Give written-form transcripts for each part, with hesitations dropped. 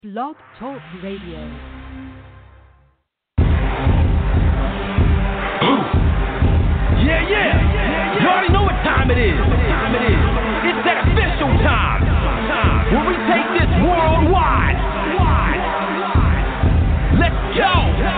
Blog Talk Radio. Yeah. You already know what time it is. It's that official time. Where we take this worldwide. Let's go.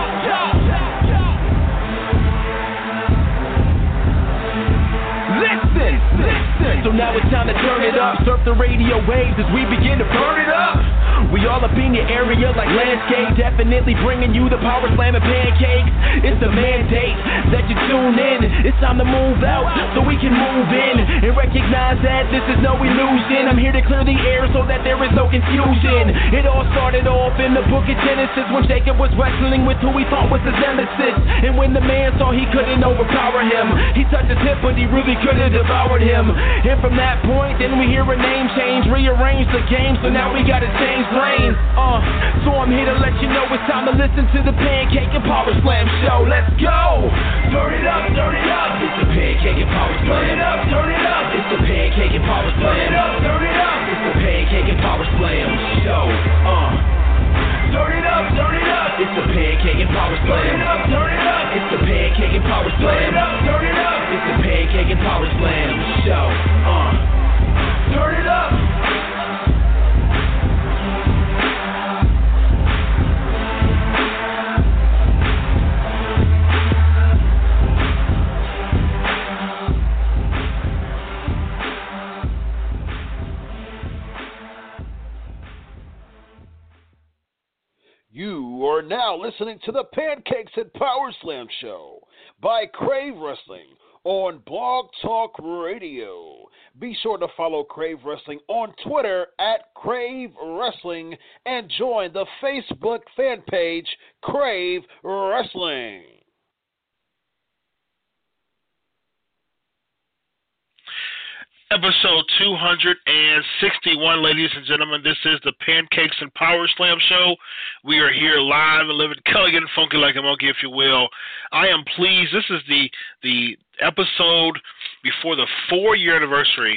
Listen. So now it's time to turn it up. Surf the radio waves as we begin to burn it up. We all up in your area like landscape. Definitely bringing you the power slam and pancakes. It's a mandate that you tune in. It's time to move out so we can move in and recognize that this is no illusion. I'm here to clear the air so that there is no confusion. It all started off in the book of Genesis when Jacob was wrestling with who he thought was his nemesis. And when the man saw he couldn't overpower him, he touched his hip but he really could have devoured him. And from that point then we hear a name change, rearrange the game, so now we gotta change lanes. So I'm here to let you know it's time to listen to the Pancake and Power Slam show. Let's go! Turn it up. It's the Pancake and Power Slam. Turn it up. It's the Pancake and Power Slam. Turn it up. It's the Pancake and Power Slam show. Turn it up. It's the Pancake and Power Slam. Turn it up. It's the Pancake and Power Slam. Turn it up. It's the Pancake and Power Slam show. Turn it up. You are now listening to the Pancakes and Power Slam show by Crave Wrestling on Blog Talk Radio. Be sure to follow Crave Wrestling on Twitter at Crave Wrestling and join the Facebook fan page Crave Wrestling. Episode 261, ladies and gentlemen. This is the Pancakes and Power Slam show. We are here live and living Culligan, funky like a monkey, if you will. I am pleased. This is the episode before the 4-year anniversary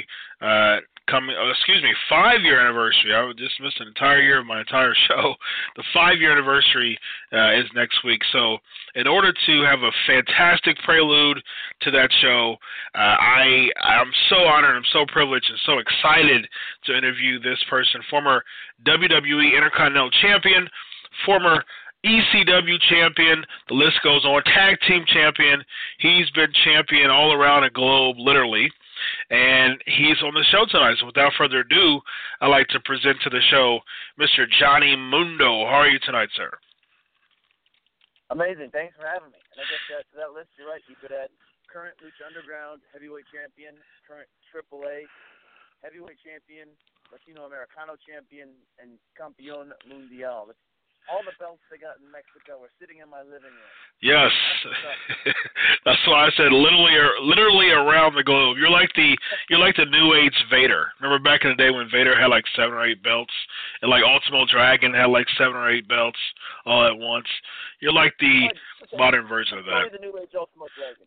5-year anniversary. I would just miss an entire year of my entire show. The 5-year anniversary is next week. So in order to have a fantastic prelude to that show, I'm so honored, I'm so privileged, and so excited to interview this person, former WWE Intercontinental Champion, former ECW champion, the list goes on, tag team champion. He's been champion all around the globe, literally. And he's on the show tonight. So without further ado, I'd like to present to the show Mr. Johnny Mundo. How are you tonight, sir? Amazing. Thanks for having me. And I guess that list, you're right. You could add current Lucha Underground heavyweight champion, current AAA heavyweight champion, Latino Americano champion, and Campeón Mundial. All the belts they got in Mexico are sitting in my living room. Yes, that's why I said literally around the globe. You're like the New Age Vader. Remember back in the day when Vader had like 7 or 8 belts, and like Ultimo Dragon had like 7 or 8 belts all at once. You're like the modern version of that. The New Age Ultimo Dragon.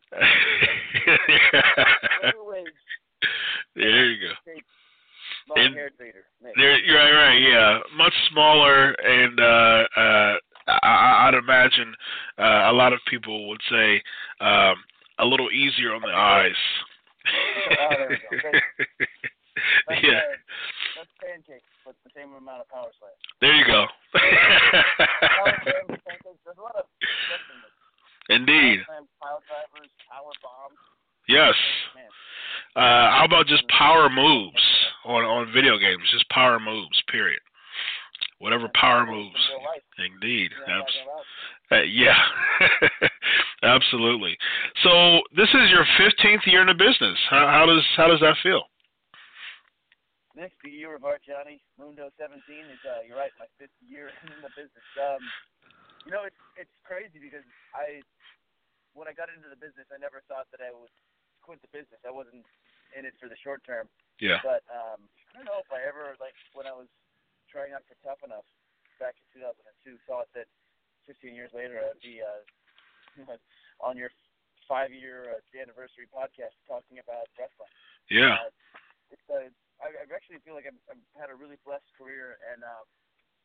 New Age. There you go. Long-haired Vader. You're right, yeah. Much smaller, and I'd imagine a lot of people would say a little easier on the eyes. There we go. Yeah. That's pancakes, but the same amount of power slam. There you go. There's a lot of Indeed. Power drivers, power bombs. Yes. How about just power moves on video games? Just power moves, period. Whatever power moves. Indeed. Yeah. Absolutely. So this is your 15th year in the business. How does that feel? Next year of our Johnny Mundo 17 is you're right, my 5th year in the business. It's crazy because when I got into the business, I never thought that I would quit the business. I wasn't in it for the short term. Yeah. But I don't know if I ever, when I was trying out for Tough Enough back in 2002, thought that 15 years later I'd be on your 5-year anniversary podcast talking about wrestling. Yeah. I actually feel like I've had a really blessed career, and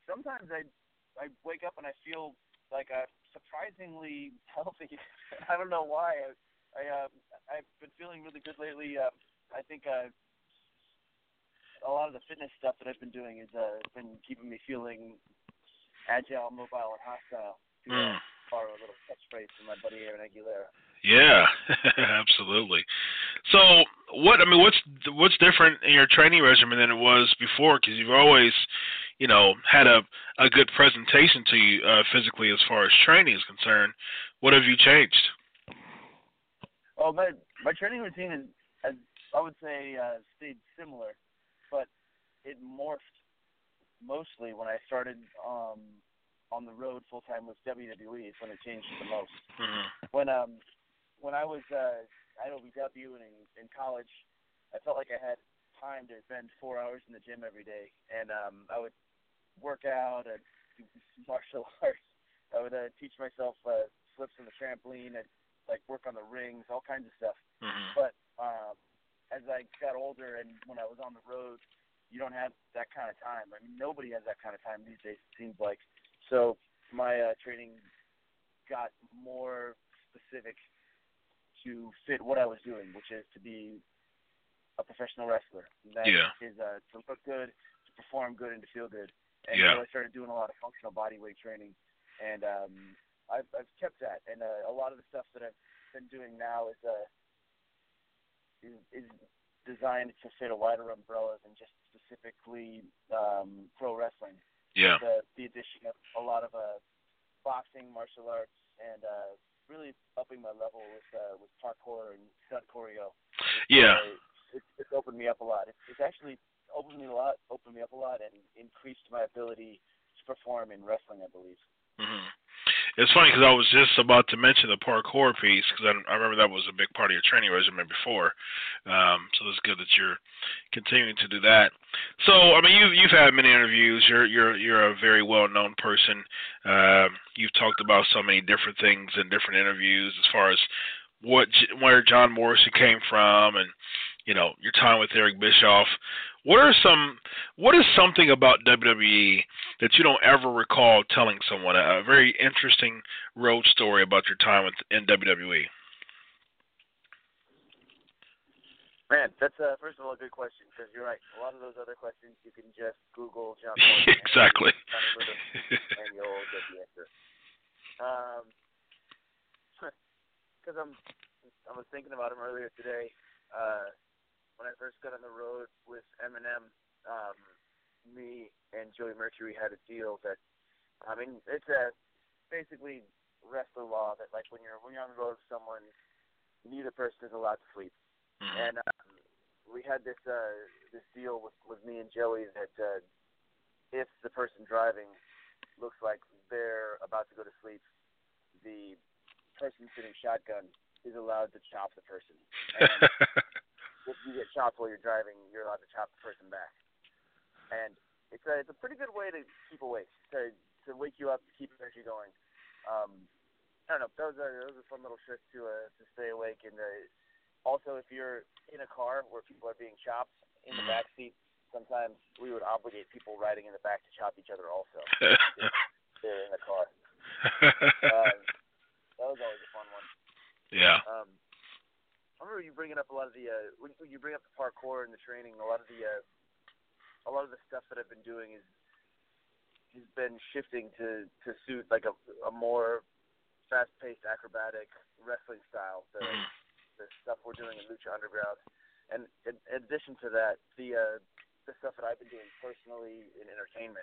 sometimes I wake up and I feel like I'm surprisingly healthy. I don't know why. I've been feeling really good lately. I think a lot of the fitness stuff that I've been doing has been keeping me feeling agile, mobile, and hostile. To borrow a little catchphrase from my buddy Aaron Aguilera. Yeah, absolutely. So, what's different in your training regimen than it was before? Because you've always, had a good presentation to you physically as far as training is concerned. What have you changed? Oh, my training routine has I would say stayed similar, but it morphed mostly when I started on the road full time with WWE. Is when it changed the most. Mm-hmm. When I was at OVW and in college, I felt like I had time to spend 4 hours in the gym every day, and I would work out, I'd do martial arts, I would teach myself flips on the trampoline, I'd like work on the rings, all kinds of stuff. Mm-hmm. But as I got older and when I was on the road, you don't have that kind of time. I mean, nobody has that kind of time these days, it seems like. So my training got more specific to fit what I was doing, which is to be a professional wrestler. That is to look good, to perform good, and to feel good. And so I started doing a lot of functional body weight training, and I've kept that. And a lot of the stuff that I've been doing now is designed to fit a wider umbrella than just specifically pro wrestling. Yeah. The addition of a lot of boxing, martial arts, and really upping my level with parkour and stunt choreo. It's opened me up a lot. It's actually opened me up a lot and increased my ability to perform in wrestling, I believe. Mm-hmm. It's funny because I was just about to mention the parkour piece because I remember that was a big part of your training regimen before. So it's good that you're continuing to do that. So I mean, you've had many interviews. You're a very well-known person. You've talked about so many different things in different interviews as far as where John Morrissey came from and your time with Eric Bischoff. What is something about WWE that you don't ever recall telling someone? A very interesting road story about your time in WWE. Man, that's first of all a good question because you're right. A lot of those other questions you can just Google John Morrissey. Exactly. And you'll get the answer. Because I was thinking about him earlier today. When I first got on the road with Eminem, me and Joey Mercury had a deal that, I mean, it's basically wrestler law that like when you're on the road with someone, neither person is allowed to sleep. And we had this deal with me and Joey that if the person driving looks like they're about to go to sleep, the person sitting shotgun is allowed to chop the person. And if you get chopped while you're driving, you're allowed to chop the person back. And it's a pretty good way to keep awake, to wake you up, to keep energy going. I don't know. Those are fun little tricks to stay awake. And also, if you're in a car where people are being chopped in the back seat, sometimes we would obligate people riding in the back to chop each other also. They're in the car. That was always a fun one. Yeah. I remember you bringing up a lot of the when you bring up the parkour and the training. A lot of the stuff that I've been doing has been shifting to suit like a more fast-paced acrobatic wrestling style. The stuff we're doing in Lucha Underground, and in addition to that, the stuff that I've been doing personally in entertainment.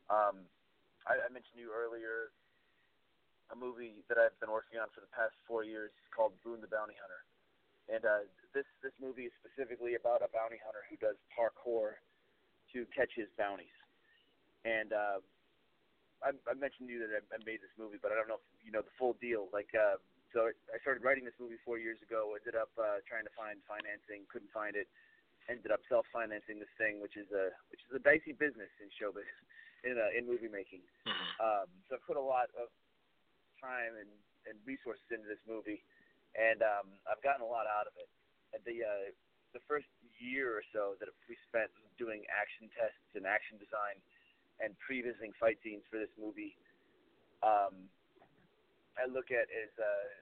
I mentioned to you earlier a movie that I've been working on for the past 4 years called Boone the Bounty Hunter. And this movie is specifically about a bounty hunter who does parkour to catch his bounties. And I mentioned to you that I made this movie, but I don't know if you know the full deal. So I started writing this movie 4 years ago. Ended up trying to find financing, couldn't find it. Ended up self-financing this thing, which is a dicey business in showbiz, in movie making. So I put a lot of time and resources into this movie. And I've gotten a lot out of it. And the first year or so that we spent doing action tests and action design, and pre-visiting fight scenes for this movie, I look at as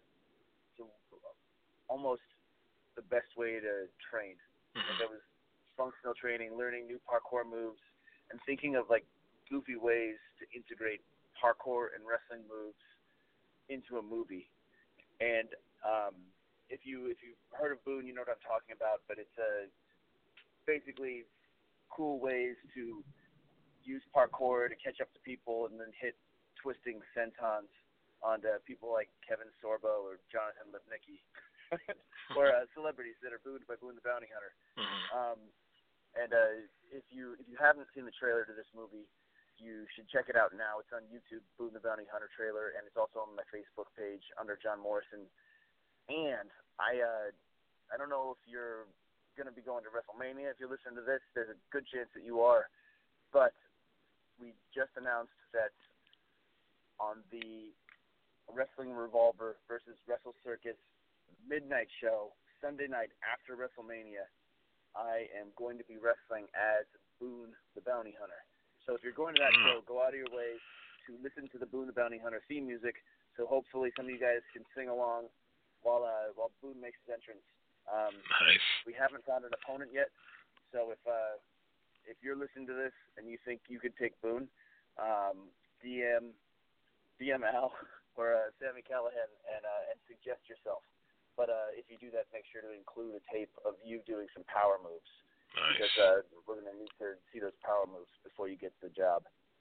almost the best way to train. Like, that was functional training, learning new parkour moves, and thinking of like goofy ways to integrate parkour and wrestling moves into a movie. And if you've heard of Boone, you know what I'm talking about. But it's basically cool ways to use parkour to catch up to people and then hit twisting sentons onto people like Kevin Sorbo or Jonathan Lipnicki, or celebrities that are booed by Boone the Bounty Hunter. And if you haven't seen the trailer to this movie, you should check it out now. It's on YouTube, Boone the Bounty Hunter trailer, and it's also on my Facebook page under John Morrison. And I don't know if you're going to be going to WrestleMania. If you're listening to this, there's a good chance that you are. But we just announced that on the Wrestling Revolver versus Wrestle Circus midnight show, Sunday night after WrestleMania, I am going to be wrestling as Boone the Bounty Hunter. So if you're going to that show, go out of your way to listen to the Boone the Bounty Hunter theme music. So hopefully some of you guys can sing along while Boone makes his entrance. Nice. We haven't found an opponent yet, so if you're listening to this and you think you could take Boone, DM Al or Sammy Callahan and suggest yourself. But if you do that, make sure to include a tape of you doing some power moves. Nice. Because we're going to need to see those power moves before you get the job.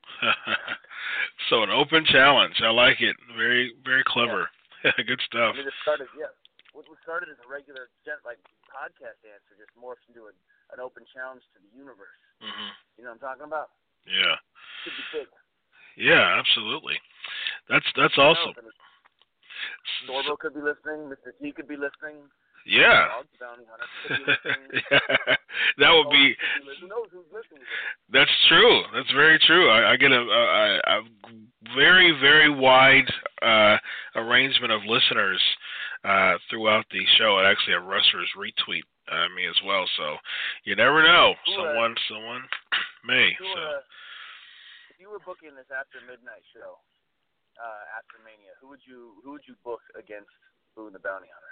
So an open challenge. I like it. Very, very clever. Yeah. Good stuff. I mean, it started, what started as a regular podcast answer just morphed into an open challenge to the universe. Mm-hmm. You know what I'm talking about? Yeah. Could be big. Yeah, absolutely. That's awesome. Sorbo could be listening. Mr. T could be listening. Yeah. The Bounty Hunter could be listening. That would be. Who knows who's listening? That's true. That's very true. I get a very, very wide arrangement of listeners throughout the show. I actually have wrestlers retweet me as well. So you never know. Someone may. If you were booking this after midnight show, after Mania, who would you book against Boone the Bounty Hunter?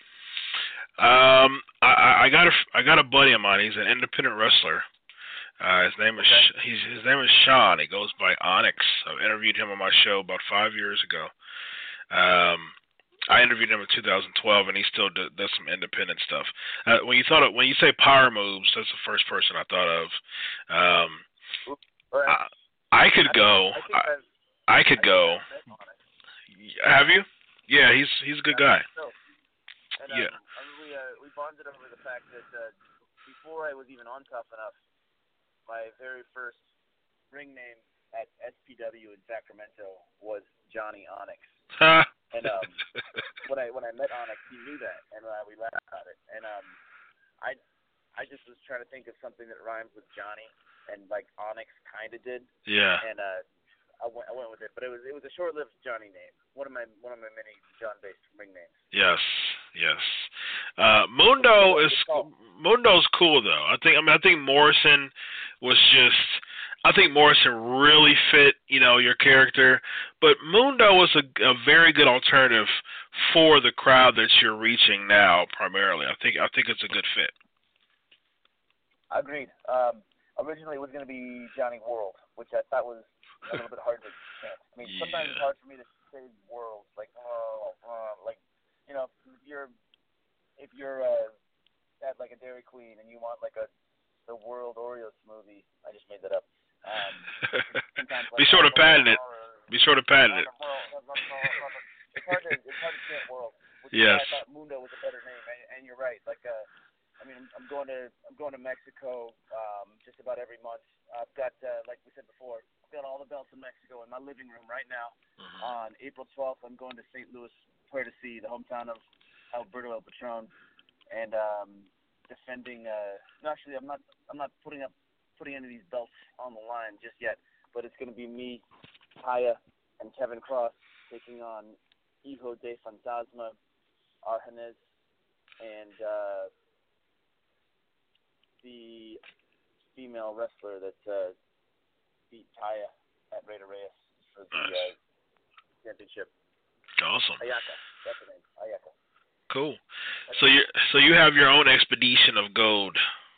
I got a buddy of mine. He's an independent wrestler. His name is Sean. He goes by Onyx. I've interviewed him on my show about 5 years ago. I interviewed him in 2012, and he still does some independent stuff. When you say power moves, that's the first person I thought of. I could go. Have you? Yeah, he's a good guy. And, yeah. We bonded over the fact that before I was even on Tough Enough, my very first ring name at SPW in Sacramento was Johnny Onyx. And when I met Onyx, he knew that, and we laughed about it. And I just was trying to think of something that rhymes with Johnny, and like Onyx kind of did. Yeah. And I went with it, but it was a short-lived Johnny name. One of my many John-based ring names. Yes. Mundo's cool though. I think Morrison was just. I think Morrison really fit, your character, but Mundo was a very good alternative for the crowd that you're reaching now. Primarily, I think it's a good fit. Agreed. Originally, it was going to be Johnny World, which I thought was a little bit hard to chant. I mean, sometimes it's hard for me to say world, if you're at like a Dairy Queen and you want like the World Oreo smoothie. I just made that up. Be sure to patent it. It's hard to chant world. Which is why I thought Mundo was a better name, and you're right. I'm going to Mexico just about every month. I've got, like we said before, I've got all the belts in Mexico in my living room right now. Mm-hmm. On April 12th, I'm going to St. Louis, Puerto C, the hometown of Alberto El Patron, and defending. Actually, I'm not putting any of these belts on the line just yet, but it's going to be me, Taya, and Kevin Cross taking on Hijo de Fantasma, Arjanez, and the female wrestler that beat Taya at Rey de Reyes for the championship. Awesome. Ayaka, that's the name. Ayaka. Cool. So you have your own expedition of gold.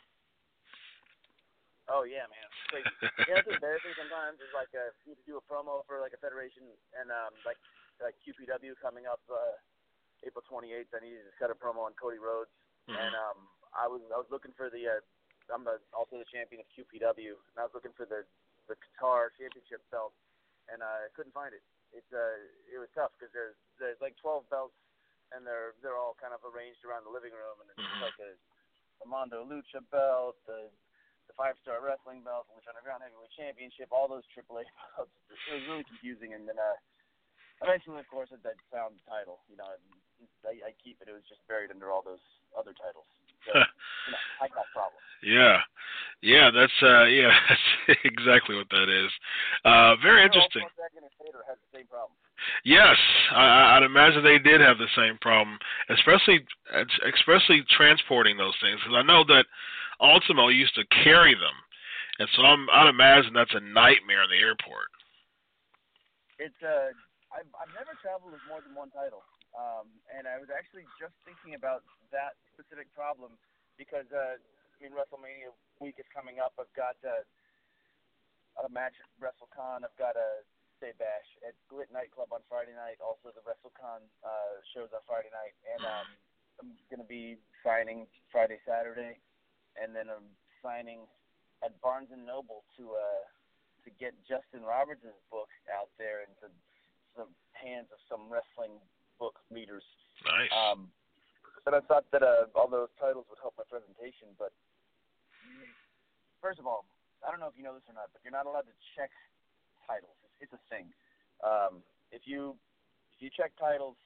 Oh yeah, man. It's crazy. Yeah, it's embarrassing sometimes. It's like you need to do a promo for like a federation, and like QPW coming up April 28th. I needed to cut a promo on Cody Rhodes, and I was looking for I'm also the champion of QPW, and I was looking for the Qatar Championship belt, and I couldn't find it. It was tough because there's like 12 belts, and they're all kind of arranged around the living room, and it's like a Mondo Lucha belt, the 5-star wrestling belt, the Lucha Underground Heavyweight Championship, all those AAA belts. It was really confusing, and then eventually, of course, I found the title. You know, I keep it. It was just buried under all those other titles. So, I got problems. Yeah, that's that's exactly what that is. Very interesting. Dragon and Vader had the same problem. Yes, I'd imagine they did have the same problem, especially transporting those things. Because I know that Ultimo used to carry them, and so I'd imagine that's a nightmare in the airport. It's I've never traveled with more than one title, and I was actually just thinking about that specific problem because WrestleMania week is coming up. I've got a match at WrestleCon. I've got a Day Bash at Glit Nightclub on Friday night. Also, the WrestleCon shows on Friday night, and I'm going to be signing Friday, Saturday, and then I'm signing at Barnes & Noble to get Justin Roberts' book out there into the hands of some wrestling book readers. Nice. But I thought that all those titles would help my presentation, but first of all, I don't know if you know this or not, but you're not allowed to check titles. It's a thing. If you check titles,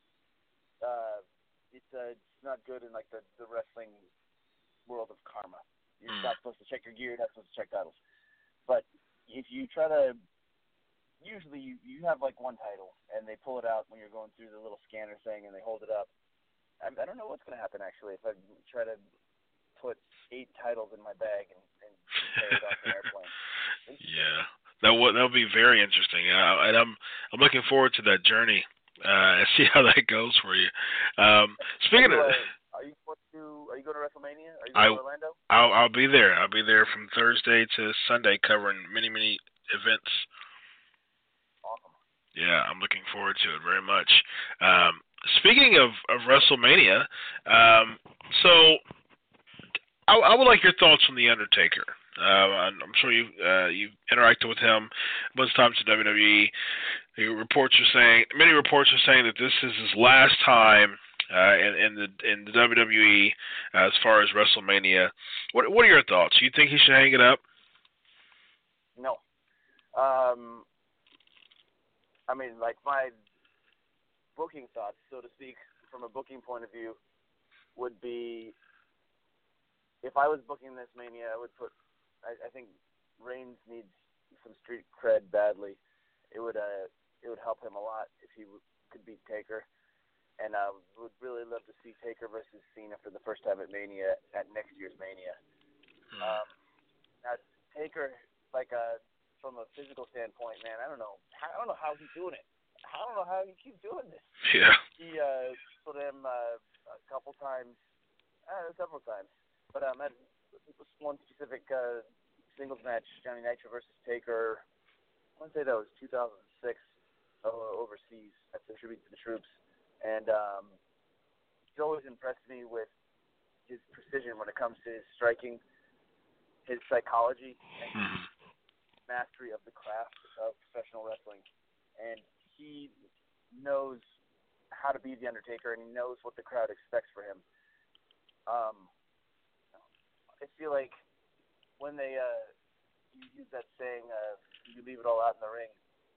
it's not good in like the wrestling world of karma. You're not supposed to check your gear. You're not supposed to check titles. But if you try to, usually you have like one title, and they pull it out when you're going through the little scanner thing, and they hold it up. I don't know what's going to happen actually if I try to put 8 titles in my bag and carry it off an airplane. Yeah. That'll be very interesting, and I'm looking forward to that journey and see how that goes for you. Speaking of, are you going to WrestleMania? Are you going to Orlando? I'll be there. I'll be there from Thursday to Sunday, covering many events. Awesome. Yeah, I'm looking forward to it very much. Speaking of WrestleMania, so I would like your thoughts on The Undertaker. I'm sure you've interacted with him a bunch of times to WWE. Many reports are saying that this is his last time in the WWE as far as WrestleMania. What are your thoughts? Do you think he should hang it up? No. I mean, like my booking thoughts, so to speak, from a booking point of view, would be if I was booking this Mania, I would put. I think Reigns needs some street cred badly. It would help him a lot if he could beat Taker, and I would really love to see Taker versus Cena for the first time at Mania at next year's Mania. Now Taker, like from a physical standpoint, man, I don't know how he's doing it. I don't know how he keeps doing this. Yeah. He put him several times, but at one specific singles match, Johnny Nitro versus Taker. I want to say that was 2006 overseas at the Tribute to the Troops, and he's always impressed me with his precision when it comes to his striking, his psychology, and his mastery of the craft of professional wrestling. And he knows how to be the Undertaker, and he knows what the crowd expects for him. I feel like when they you use that saying, you leave it all out in the ring,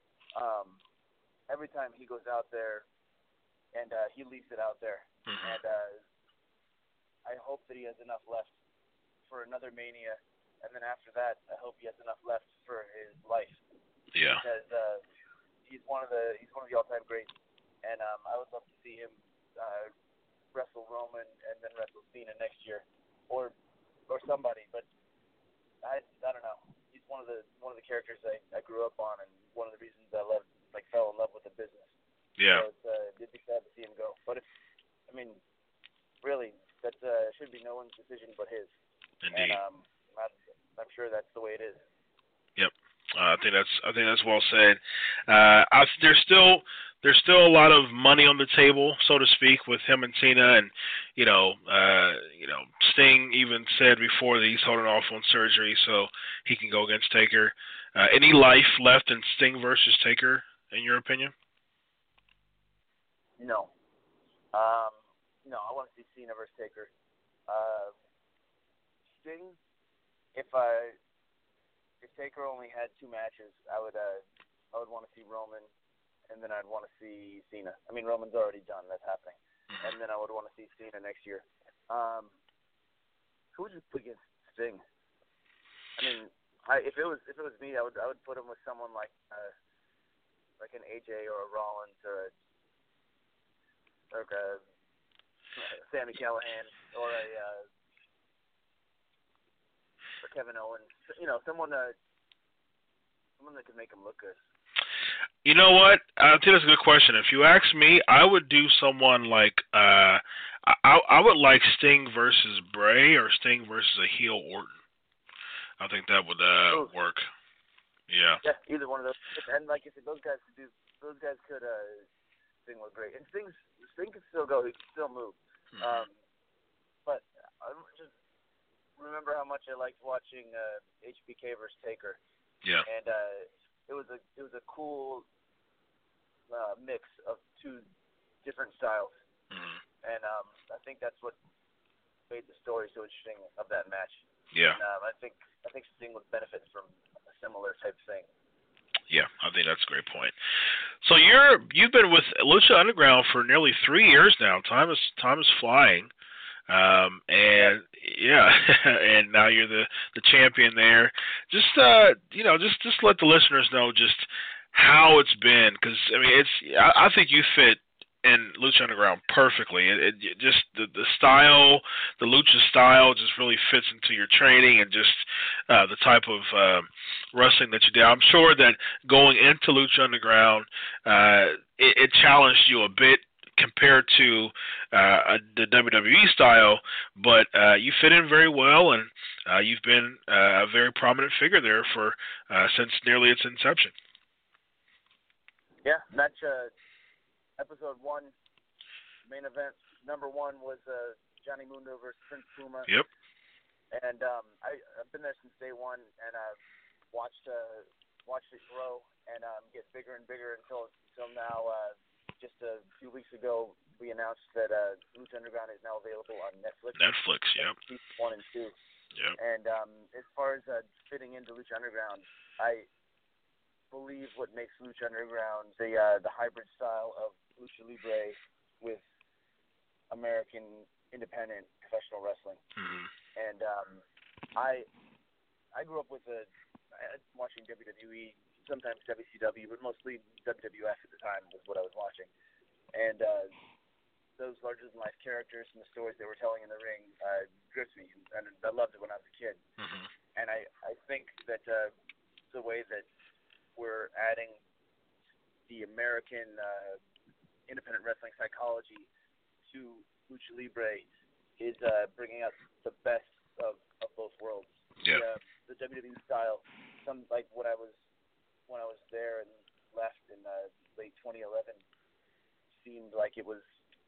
every time he goes out there and he leaves it out there. And I hope that he has enough left for another Mania, and then after that, I hope he has enough left for his life. Yeah. Because he's one of the all-time greats, and I would love to see him wrestle Roman and then wrestle Cena next year, or somebody, but I don't know. He's one of the characters I grew up on, and one of the reasons I fell in love with the business. Yeah. So it'd be sad to see him go. But really, that should be no one's decision but his. Indeed. And I'm sure that's the way it is. Yep. I think that's well said. There's still a lot of money on the table, so to speak, with him and Cena, and Sting even said before that he's holding off on surgery so he can go against Taker. Any life left in Sting versus Taker, in your opinion? No. No, I want to see Cena versus Taker. Sting, if Taker only had 2 matches, I would want to see Roman, and then I'd want to see Cena. I mean, Roman's already done; that's happening. And then I would want to see Cena next year. Who would you put against Sting? I mean, if it was me, I would put him with someone like an AJ or a Rollins or a Sami Callihan or or Kevin Owens. Someone that could make him look good. You know what? I think that's a good question. If you ask me, I would do someone like I would like Sting versus Bray or Sting versus a heel Orton. I think that would work. Yeah. Yeah, either one of those. And like I said, those guys could Sting look great. And Sting can still go. He can still move. But I just remember how much I liked watching HBK versus Taker. Yeah. And it was a cool mix of 2 different styles. Mm-hmm. And I think that's what made the story so interesting of that match. Yeah. And I think Sting would benefit from a similar type thing. Yeah, I think that's a great point. So you've been with Lucha Underground for nearly 3 years now. Time is flying. And yeah, and now you're the champion there. Just just let the listeners know just how it's been, because I think you fit in Lucha Underground perfectly. It just the style, the lucha style, just really fits into your training and just the type of wrestling that you do. I'm sure that going into Lucha Underground, it challenged you a bit compared to the WWE style, but you fit in very well, and you've been a very prominent figure there for since nearly its inception. Yeah, match episode 1, main event number 1 was Johnny Mundo versus Prince Puma. Yep. And I've been there since day 1, and I've watched it grow and get bigger and bigger until now. Just a few weeks ago, we announced that Lucha Underground is now available on Netflix. Yep. Season 1 and 2. Yep. And as far as fitting into Lucha Underground, I believe what makes Lucha Underground the hybrid style of Lucha Libre with American independent professional wrestling. Mm-hmm. And I grew up with watching WWE, sometimes WCW, but mostly WWF at the time was what I was watching. And those larger-than-life characters and the stories they were telling in the ring gripped me, and I loved it when I was a kid. Mm-hmm. And I think that the way that we're adding the American independent wrestling psychology to Lucha Libre is bringing out the best of both worlds. Yeah. The WWE style, like when I was there and left in late 2011, seemed like it was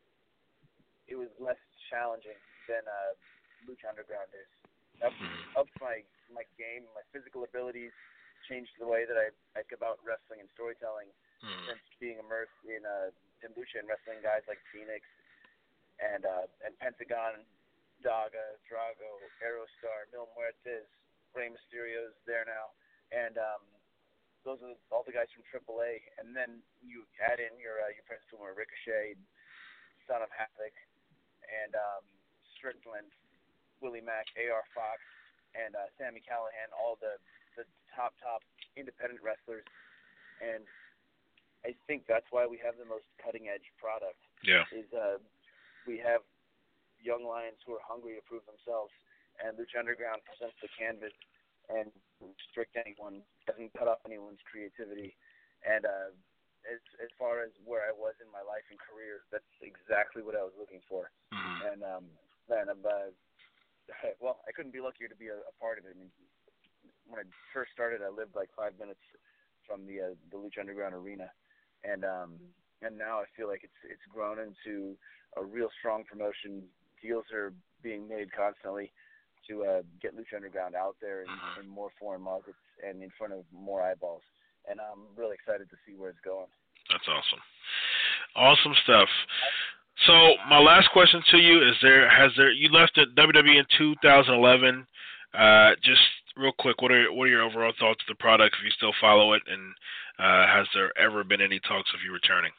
less challenging than Lucha Underground is. Upped my game, my physical abilities, changed the way that I think about wrestling and storytelling since being immersed in Lucha and wrestling guys like Phoenix and Pentagon, Daga, Drago, Aerostar, Mil Muertes, Rey Mysterio's there now, and those are all the guys from AAA. And then you add in your Prince Puma, Ricochet, Son of Havoc, and Strickland, Willie Mack, A.R. Fox, and Sami Callihan, all the top independent wrestlers. And I think that's why we have the most cutting-edge product. Yeah. We have young lions who are hungry to prove themselves, and Lucha Underground presents the canvas and restrict anyone, doesn't cut off anyone's creativity. And as far as where I was in my life and career, that's exactly what I was looking for. And man, well, I couldn't be luckier to be a part of it. I mean, when I first started, I lived like 5 minutes from the Lucha Underground arena, and now I feel like it's grown into a real strong promotion. Deals are being made constantly to get Lucha Underground out there in more foreign markets and in front of more eyeballs. And I'm really excited to see where it's going. That's awesome. Awesome stuff. So my last question to you is: you left at WWE in 2011? Just real quick, what are your overall thoughts of the product? If you still follow it, and has there ever been any talks of you returning?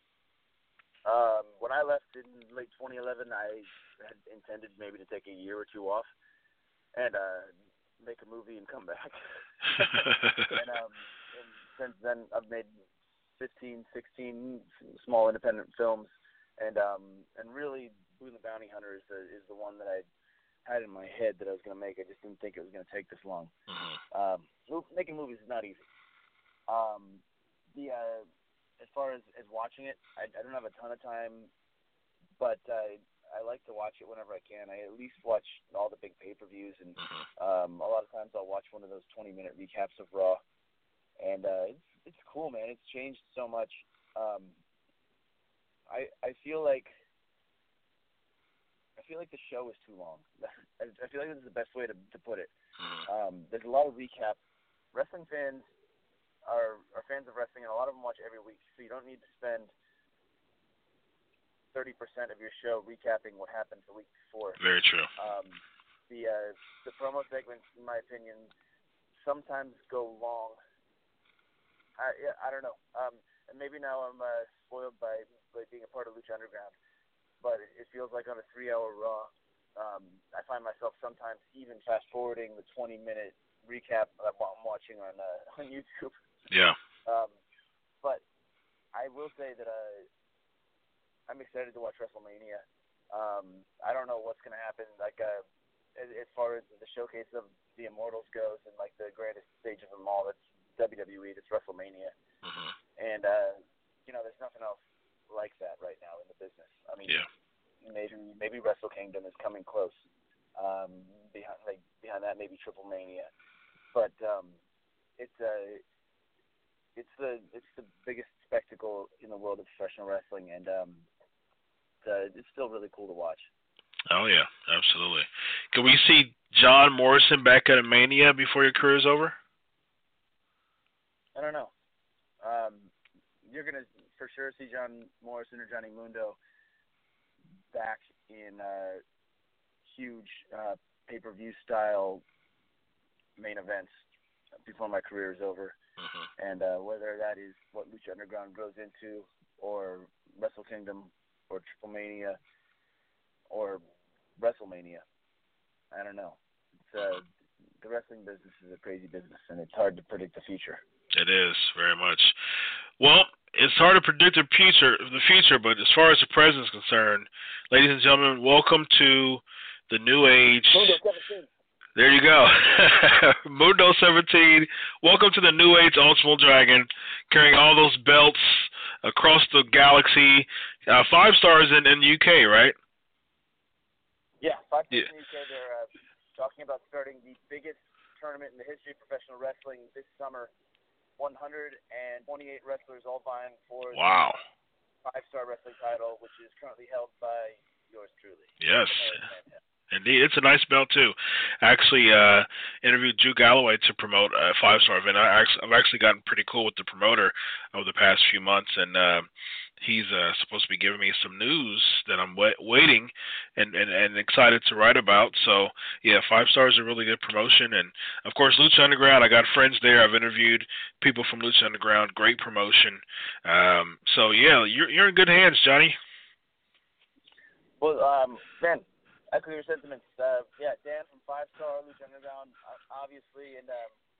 When I left in late 2011, I had intended maybe to take a year or two off and make a movie and come back. and since then, I've made 15, 16 small independent films, and really, Boone the Bounty Hunter is the one that I had in my head that I was going to make. I just didn't think it was going to take this long. Making movies is not easy. As far as watching it, I don't have a ton of time, but I like to watch it whenever I can. I at least watch all the big pay-per-views, and a lot of times I'll watch one of those 20-minute recaps of Raw. And it's cool, man. It's changed so much. I feel like the show is too long. I feel like this is the best way to put it. There's a lot of recap. Wrestling fans are fans of wrestling, and a lot of them watch every week, so you don't need to spend 30% of your show recapping what happened the week before. Very true. The promo segments, in my opinion, sometimes go long. I don't know. And maybe now I'm spoiled by being a part of Lucha Underground, but it feels like on a 3-hour Raw, I find myself sometimes even fast-forwarding the 20-minute recap that I'm watching on YouTube. Yeah. But I will say that I'm excited to watch WrestleMania. I don't know what's going to happen, like as far as the showcase of the Immortals goes, and like the greatest stage of them all, that's WWE, that's WrestleMania. And there's nothing else like that right now in the business. I mean, maybe Wrestle Kingdom is coming close. Behind that, maybe Triple Mania. But it's the biggest spectacle in the world of professional wrestling, and it's still really cool to watch. Oh yeah, absolutely. Can we see John Morrison back at a Mania before your career is over? I don't know. You're gonna for sure see John Morrison or Johnny Mundo back in huge pay-per-view style main events before my career is over. And whether that is what Lucha Underground grows into, or Wrestle Kingdom, or Triple Mania, or WrestleMania, I don't know. The wrestling business is a crazy business, and it's hard to predict the future. It is, very much. Well, it's hard to predict the future, but as far as the present is concerned, ladies and gentlemen, welcome to the New Age. Mundo 17. There you go. Mundo 17. Welcome to the New Age Ultimate Dragon, carrying all those belts across the galaxy. 5 stars in the UK, right? Yeah, 5 stars in the UK. They're talking about starting the biggest tournament in the history of professional wrestling this summer. 128 wrestlers all vying for the 5-star wrestling title, which is currently held by yours truly. Yes. Indeed, it's a nice belt too. I actually interviewed Drew Galloway to promote a 5-star event. I've actually gotten pretty cool with the promoter over the past few months, and he's supposed to be giving me some news that I'm waiting and excited to write about. So yeah, 5 stars is a really good promotion, and of course Lucha Underground. I got friends there. I've interviewed people from Lucha Underground. Great promotion. So yeah, you're in good hands, Johnny. Well, Ben. Echo your sentiments. Dan from 5-Star, Lucha Underground, obviously, and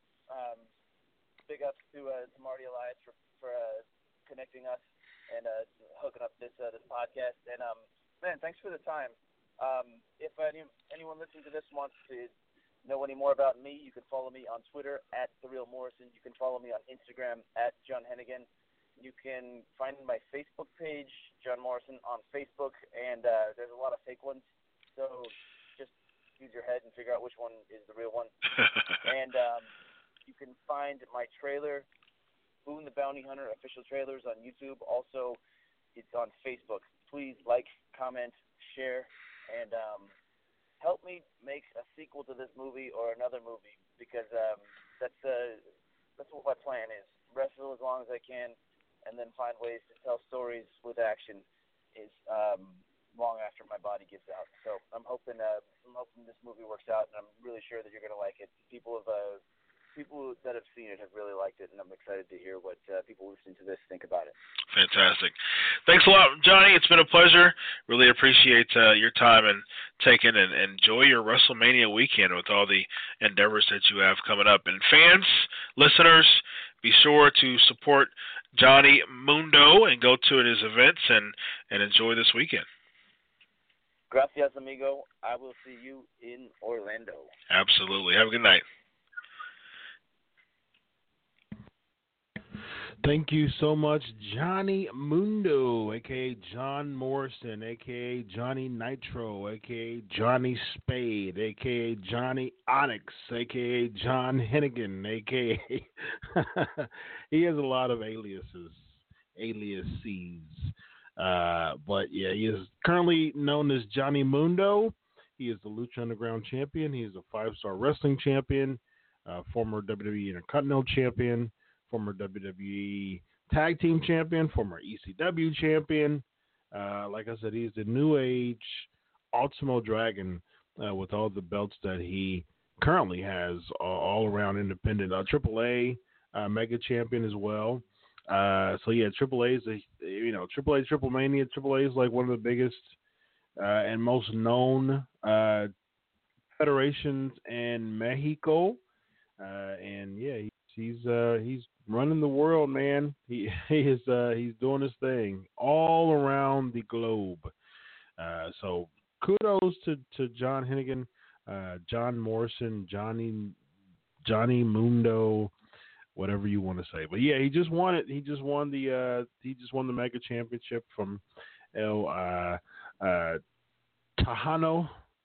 big ups to Marty Elias for connecting us and hooking up this podcast. And man, thanks for the time. If anyone listening to this wants to know any more about me, you can follow me on Twitter at TheRealMorrison. You can follow me on Instagram at John Hennigan. You can find my Facebook page, John Morrison, on Facebook, and there's a lot of fake ones. So just use your head and figure out which one is the real one. And you can find my trailer, Boone the Bounty Hunter official trailers on YouTube. Also, it's on Facebook. Please like, comment, share, and help me make a sequel to this movie or another movie, because that's what my plan is. Wrestle as long as I can, and then find ways to tell stories with action is long after my body gives out. So I'm hoping this movie works out, and I'm really sure that you're going to like it. People that have seen it have really liked it, and I'm excited to hear what people listening to this think about it. Fantastic. Thanks a lot, Johnny. It's been a pleasure. Really appreciate your time and taking and enjoy your WrestleMania weekend with all the endeavors that you have coming up. And fans, listeners, be sure to support Johnny Mundo and go to his events and enjoy this weekend. Gracias, amigo. I will see you in Orlando. Absolutely. Have a good night. Thank you so much, Johnny Mundo, a.k.a. John Morrison, a.k.a. Johnny Nitro, a.k.a. Johnny Spade, a.k.a. Johnny Onyx, a.k.a. John Hennigan, a.k.a. He has a lot of aliases. But, yeah, he is currently known as Johnny Mundo. He is the Lucha Underground champion. He is a 5-star wrestling champion, former WWE Intercontinental champion, former WWE Tag Team Champion, former ECW Champion. Like I said, he's the New Age Ultimo Dragon with all the belts that he currently has all around independent. AAA Mega Champion as well. So yeah, AAA is AAA Triple Mania. AAA is like one of the biggest and most known federations in Mexico. And yeah, he's running the world, man. He's doing his thing all around the globe. So kudos to John Hennigan, John Morrison, Johnny Mundo, whatever you want to say. But yeah, he just won it. He just won the Mega Championship from El Tejano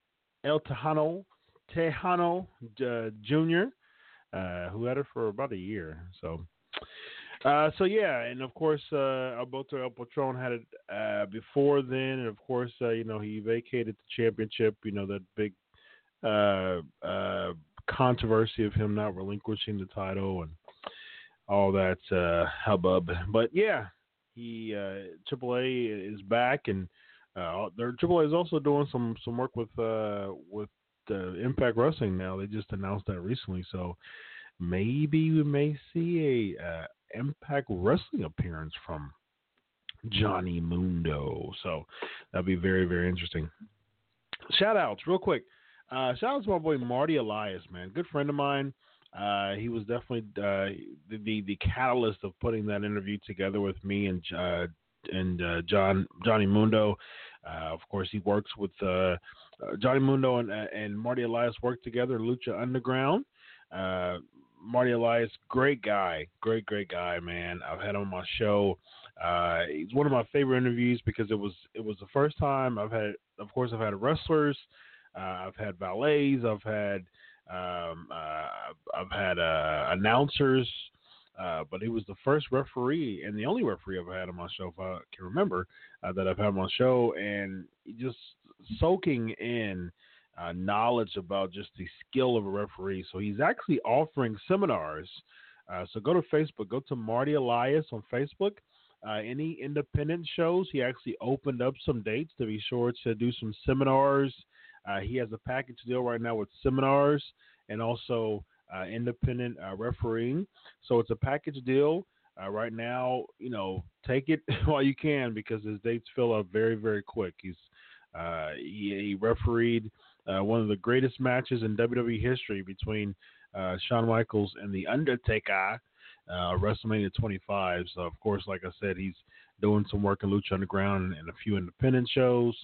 Jr., who had it for about a year. So yeah, and of course, Alberto El Patron had it before then, and of course, he vacated the championship. That big controversy of him not relinquishing the title and all that hubbub. But yeah, AAA is back, and AAA is also doing some work with Impact Wrestling now. They just announced that recently, so maybe we may see a Impact Wrestling appearance from Johnny Mundo. So that'd be very, very interesting. Shout outs real quick. Shout out to my boy Marty Elias, man. Good friend of mine. He was definitely the catalyst of putting that interview together with me and Johnny Mundo. Of course, he works with Johnny Mundo and Marty Elias work together in Lucha Underground. Marty Elias, great guy, great guy, man. I've had him on my show. He's one of my favorite interviews because it was the first time I've had wrestlers, I've had valets, I've had announcers, but he was the first referee and the only referee I've had on my show, if I can remember, that I've had on my show, and just soaking in knowledge about just the skill of a referee. So he's actually offering seminars. So go to Facebook, go to Marty Elias on Facebook. Any independent shows, he actually opened up some dates to be sure to do some seminars. He has a package deal right now with seminars and also independent refereeing. So it's a package deal right now. Take it while you can because his dates fill up very, very quick. He refereed one of the greatest matches in WWE history between Shawn Michaels and The Undertaker, WrestleMania 25. So, of course, like I said, he's doing some work in Lucha Underground and a few independent shows.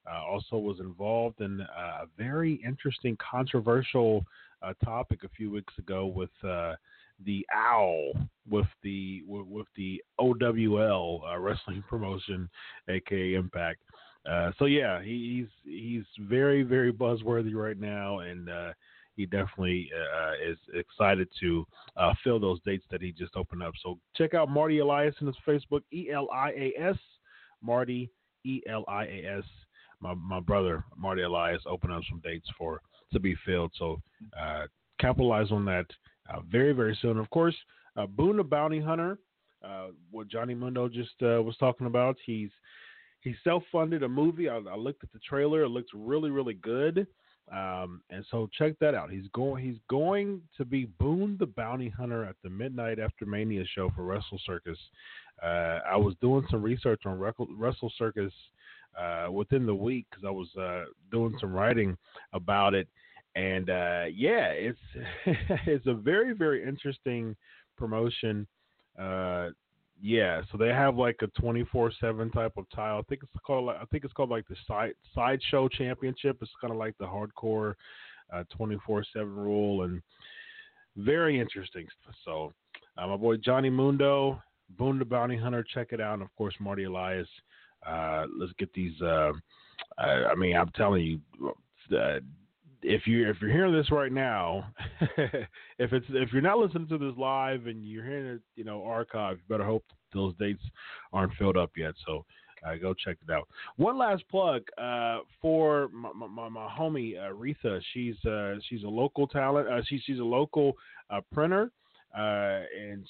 also was involved in a very interesting, controversial topic a few weeks ago with the Owl, with the OWL wrestling promotion, aka Impact. So yeah, he's very, very buzzworthy right now, and he definitely is excited to fill those dates that he just opened up. So check out Marty Elias on his Facebook, ELIAS, Marty ELIAS. My brother Marty Elias opened up some dates to be filled. So capitalize on that very, very soon. Of course, Boone the Bounty Hunter, what Johnny Mundo just was talking about. He self-funded a movie. I looked at the trailer. It looks really, really good. And so check that out. He's going to be Boone the Bounty Hunter at the Midnight After Mania show for Wrestle Circus. I was doing some research on Wrestle Circus within the week because I was doing some writing about it. And yeah, it's a very, very interesting promotion. Yeah, so they have like a 24/7 type of title. I think it's called like the Sideshow Championship. It's kind of like the hardcore 24/7 rule, and very interesting. So my boy Johnny Mundo, Boone the Bounty Hunter, check it out, and of course Marty Elias. Let's get these. I mean, I'm telling you. If you're hearing this right now, if you're not listening to this live and you're hearing it, archive, you better hope those dates aren't filled up yet. So go check it out. One last plug for my homie Retha. She's a local talent. She's a local printer, and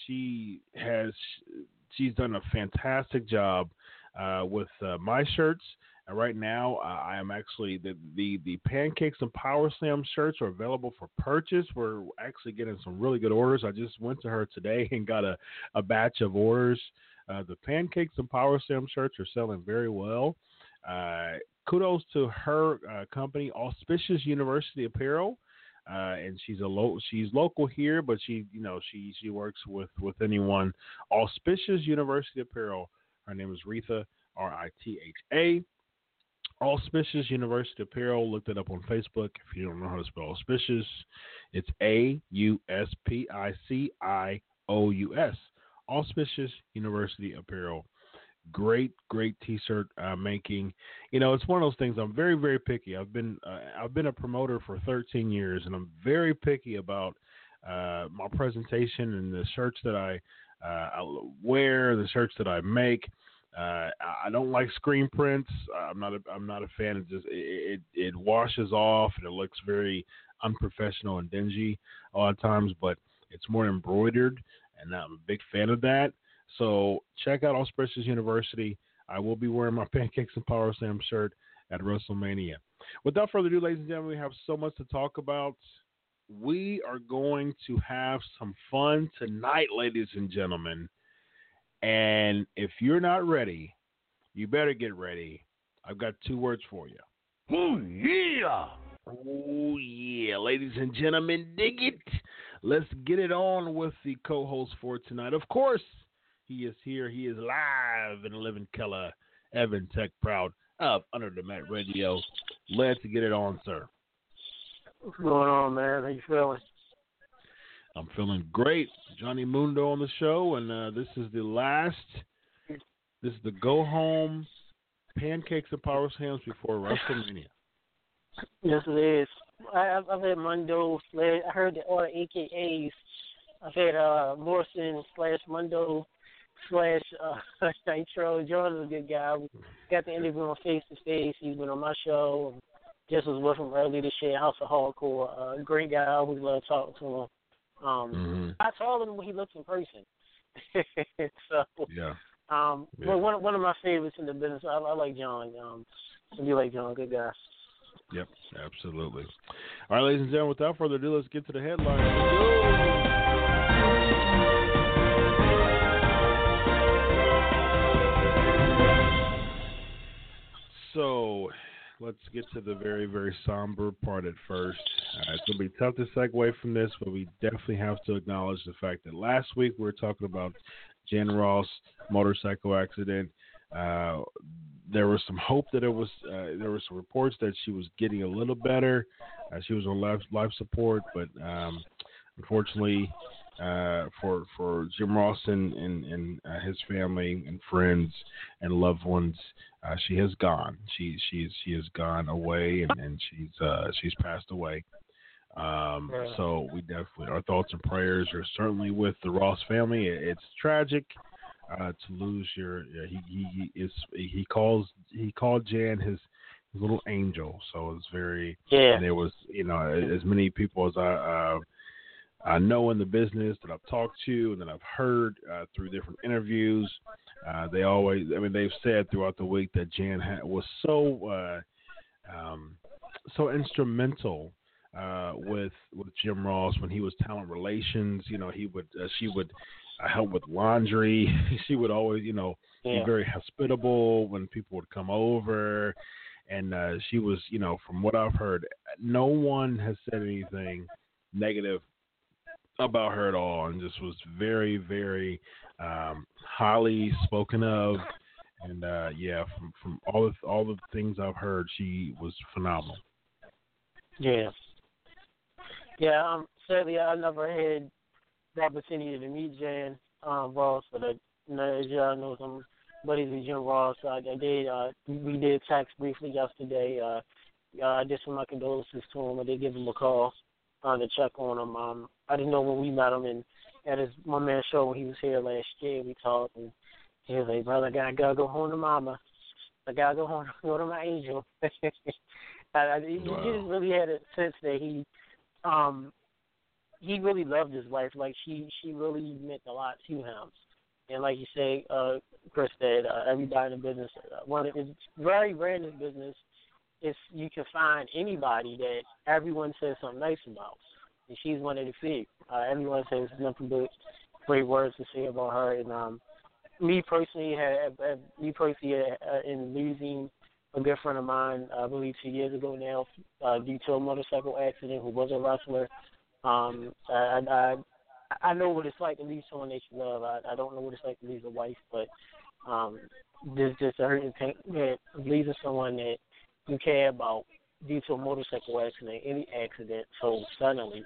she's done a fantastic job with my shirts. And right now, I am actually the Pancakes and Power Slam shirts are available for purchase. We're actually getting some really good orders. I just went to her today and got a batch of orders. The Pancakes and Power Slam shirts are selling very well. Kudos to her company, Auspicious University Apparel, and she's local here, but she works with anyone. Auspicious University Apparel. Her name is Retha, Ritha. Auspicious University Apparel. Look it up on Facebook. If you don't know how to spell auspicious, it's AUSPICIOUS. Auspicious University Apparel. Great T-shirt making. It's one of those things. I'm very, very picky. I've been a promoter for 13 years, and I'm very picky about my presentation and the shirts that I wear, the shirts that I make. I don't like screen prints. I'm not a fan of just it washes off and it looks very unprofessional and dingy a lot of times. But it's more embroidered, and I'm a big fan of that. So check out Auspicious University. I will be wearing my Pancakes and Power Slam shirt at WrestleMania. Without further ado, ladies and gentlemen, we have so much to talk about. We are going to have some fun tonight, ladies and gentlemen. And if you're not ready, you better get ready. I've got two words for you. Oh, yeah. Oh, yeah. Ladies and gentlemen, dig it. Let's get it on with the co-host for tonight. Of course, he is here. He is live in living color. Evan Tech Proud of Under the Mat Radio. Let's get it on, sir. What's going on, man? How you feeling? I'm feeling great. Johnny Mundo on the show, and this is the go-home Pancakes and Power Slams before WrestleMania. Yes, it is. I've had Mundo / I heard all the AKAs. I've had Morrison / Mundo / Nitro. John's a good guy. We got the interview on Face to Face. He's been on my show. Just was with him earlier this year, House of Hardcore. Great guy. I always love talking to him. I told him when he looks in person. So, yeah. But one of my favorites in the business. I like John. I do like John. Good guy. Yep, absolutely. All right, ladies and gentlemen, without further ado, let's get to the headlines. So, let's get to the very, very somber part at first. It's going to be tough to segue from this, but we definitely have to acknowledge the fact that last week we were talking about Jen Ross motorcycle accident. there was some hope that there were some reports that she was getting a little better. She was on life support, but unfortunately for Jim Ross and his family and friends and loved ones, she has gone. She has gone away, and she's passed away. So we definitely, our thoughts and prayers are certainly with the Ross family. It's tragic to lose he called Jan his little angel. So it's very, and there was, as many people as I know in the business that I've talked to and that I've heard through different interviews, they've said throughout the week that Jan was so instrumental with Jim Ross when he was talent relations. She would help with laundry. She would always, be very hospitable when people would come over. And she was, from what I've heard, no one has said anything negative about her at all, and just was very, very highly spoken of. And from all the things I've heard, she was phenomenal. Yeah. Sadly, I never had the opportunity to meet Jan Ross, but as y'all know, some buddies with Jim Ross. We did text briefly yesterday. I did some my condolences to him. I did give him a call to check on him. I didn't know when we met him, and at his one man show when he was here last year, we talked, and he was like, "Brother, I gotta go home to Mama. I gotta go to my angel." You just really had a sense that he really loved his wife. Like she really meant a lot to him. And like you say, Chris, that everybody in the business, it's very rare in this business is you can find anybody that everyone says something nice about. And she's one of the few. Everyone says nothing but great words to say about her. And me personally, in losing a good friend of mine, I believe 2 years ago now, due to a motorcycle accident, who was a wrestler. I know what it's like to lose someone that you love. I don't know what it's like to lose a wife, but there's just a hurting pain that losing someone that you care about due to a motorcycle accident, any accident, so suddenly,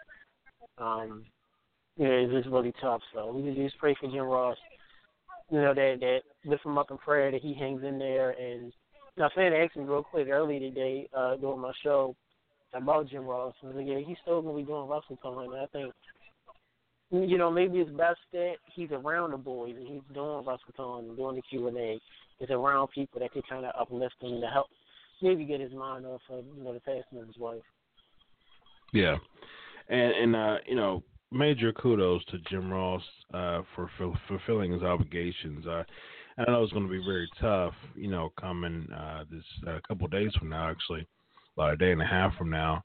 it's just really tough. So we just pray for Jim Ross, that lift him up in prayer, that he hangs in there. And now, fan asked me real quick earlier today during my show about Jim Ross. I was like, yeah, he's still going to be doing wrestling time. And I think, maybe it's best that he's around the boys and he's doing WrestleCon and doing the Q&A. He's around people that can kind of uplift him to help maybe get his mind off of, the passing of his wife. Yeah. And major kudos to Jim Ross for fulfilling his obligations. I know it's going to be very tough, coming this a couple of days from now, actually, about a day and a half from now.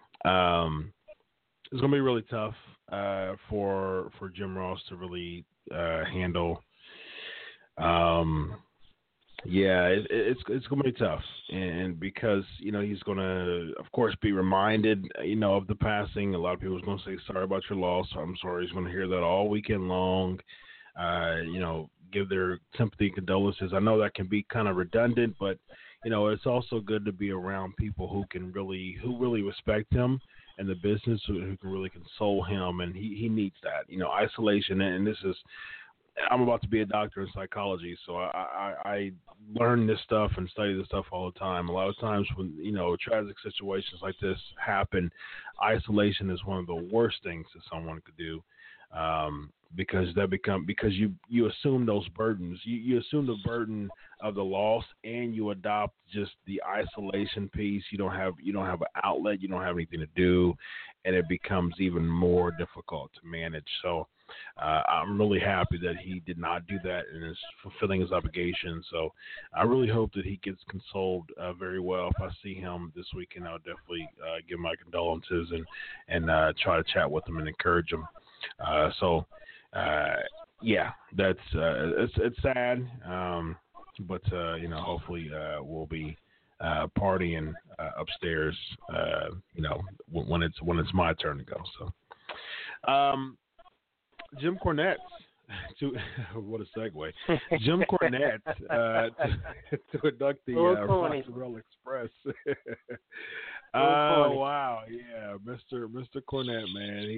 It's going to be really tough for Jim Ross to really handle. It's going to be tough, and because he's going to, of course, be reminded of the passing. A lot of people are going to say sorry about your loss. I'm sorry. He's going to hear that all weekend long. Give their sympathy and condolences. I know that can be kind of redundant, but it's also good to be around people who really respect him and the business, who can really console him, and he needs that. Isolation, and this is, I'm about to be a doctor in psychology, so I learn this stuff and study this stuff all the time. A lot of times when tragic situations like this happen, isolation is one of the worst things that someone could do. Because you assume those burdens. You assume the burden of the loss, and you adopt just the isolation piece. You don't have an outlet. You don't have anything to do, and it becomes even more difficult to manage. So I'm really happy that he did not do that and is fulfilling his obligation. So I really hope that he gets consoled very well. If I see him this weekend, I'll definitely give my condolences and try to chat with him and encourage him. That's it's sad, but hopefully we'll be partying upstairs, when it's my turn to go. So, Jim Cornette, what a segue. Jim Cornette to induct the Rock and Roll Express. Oh wow, yeah, Mr. Cornette, man,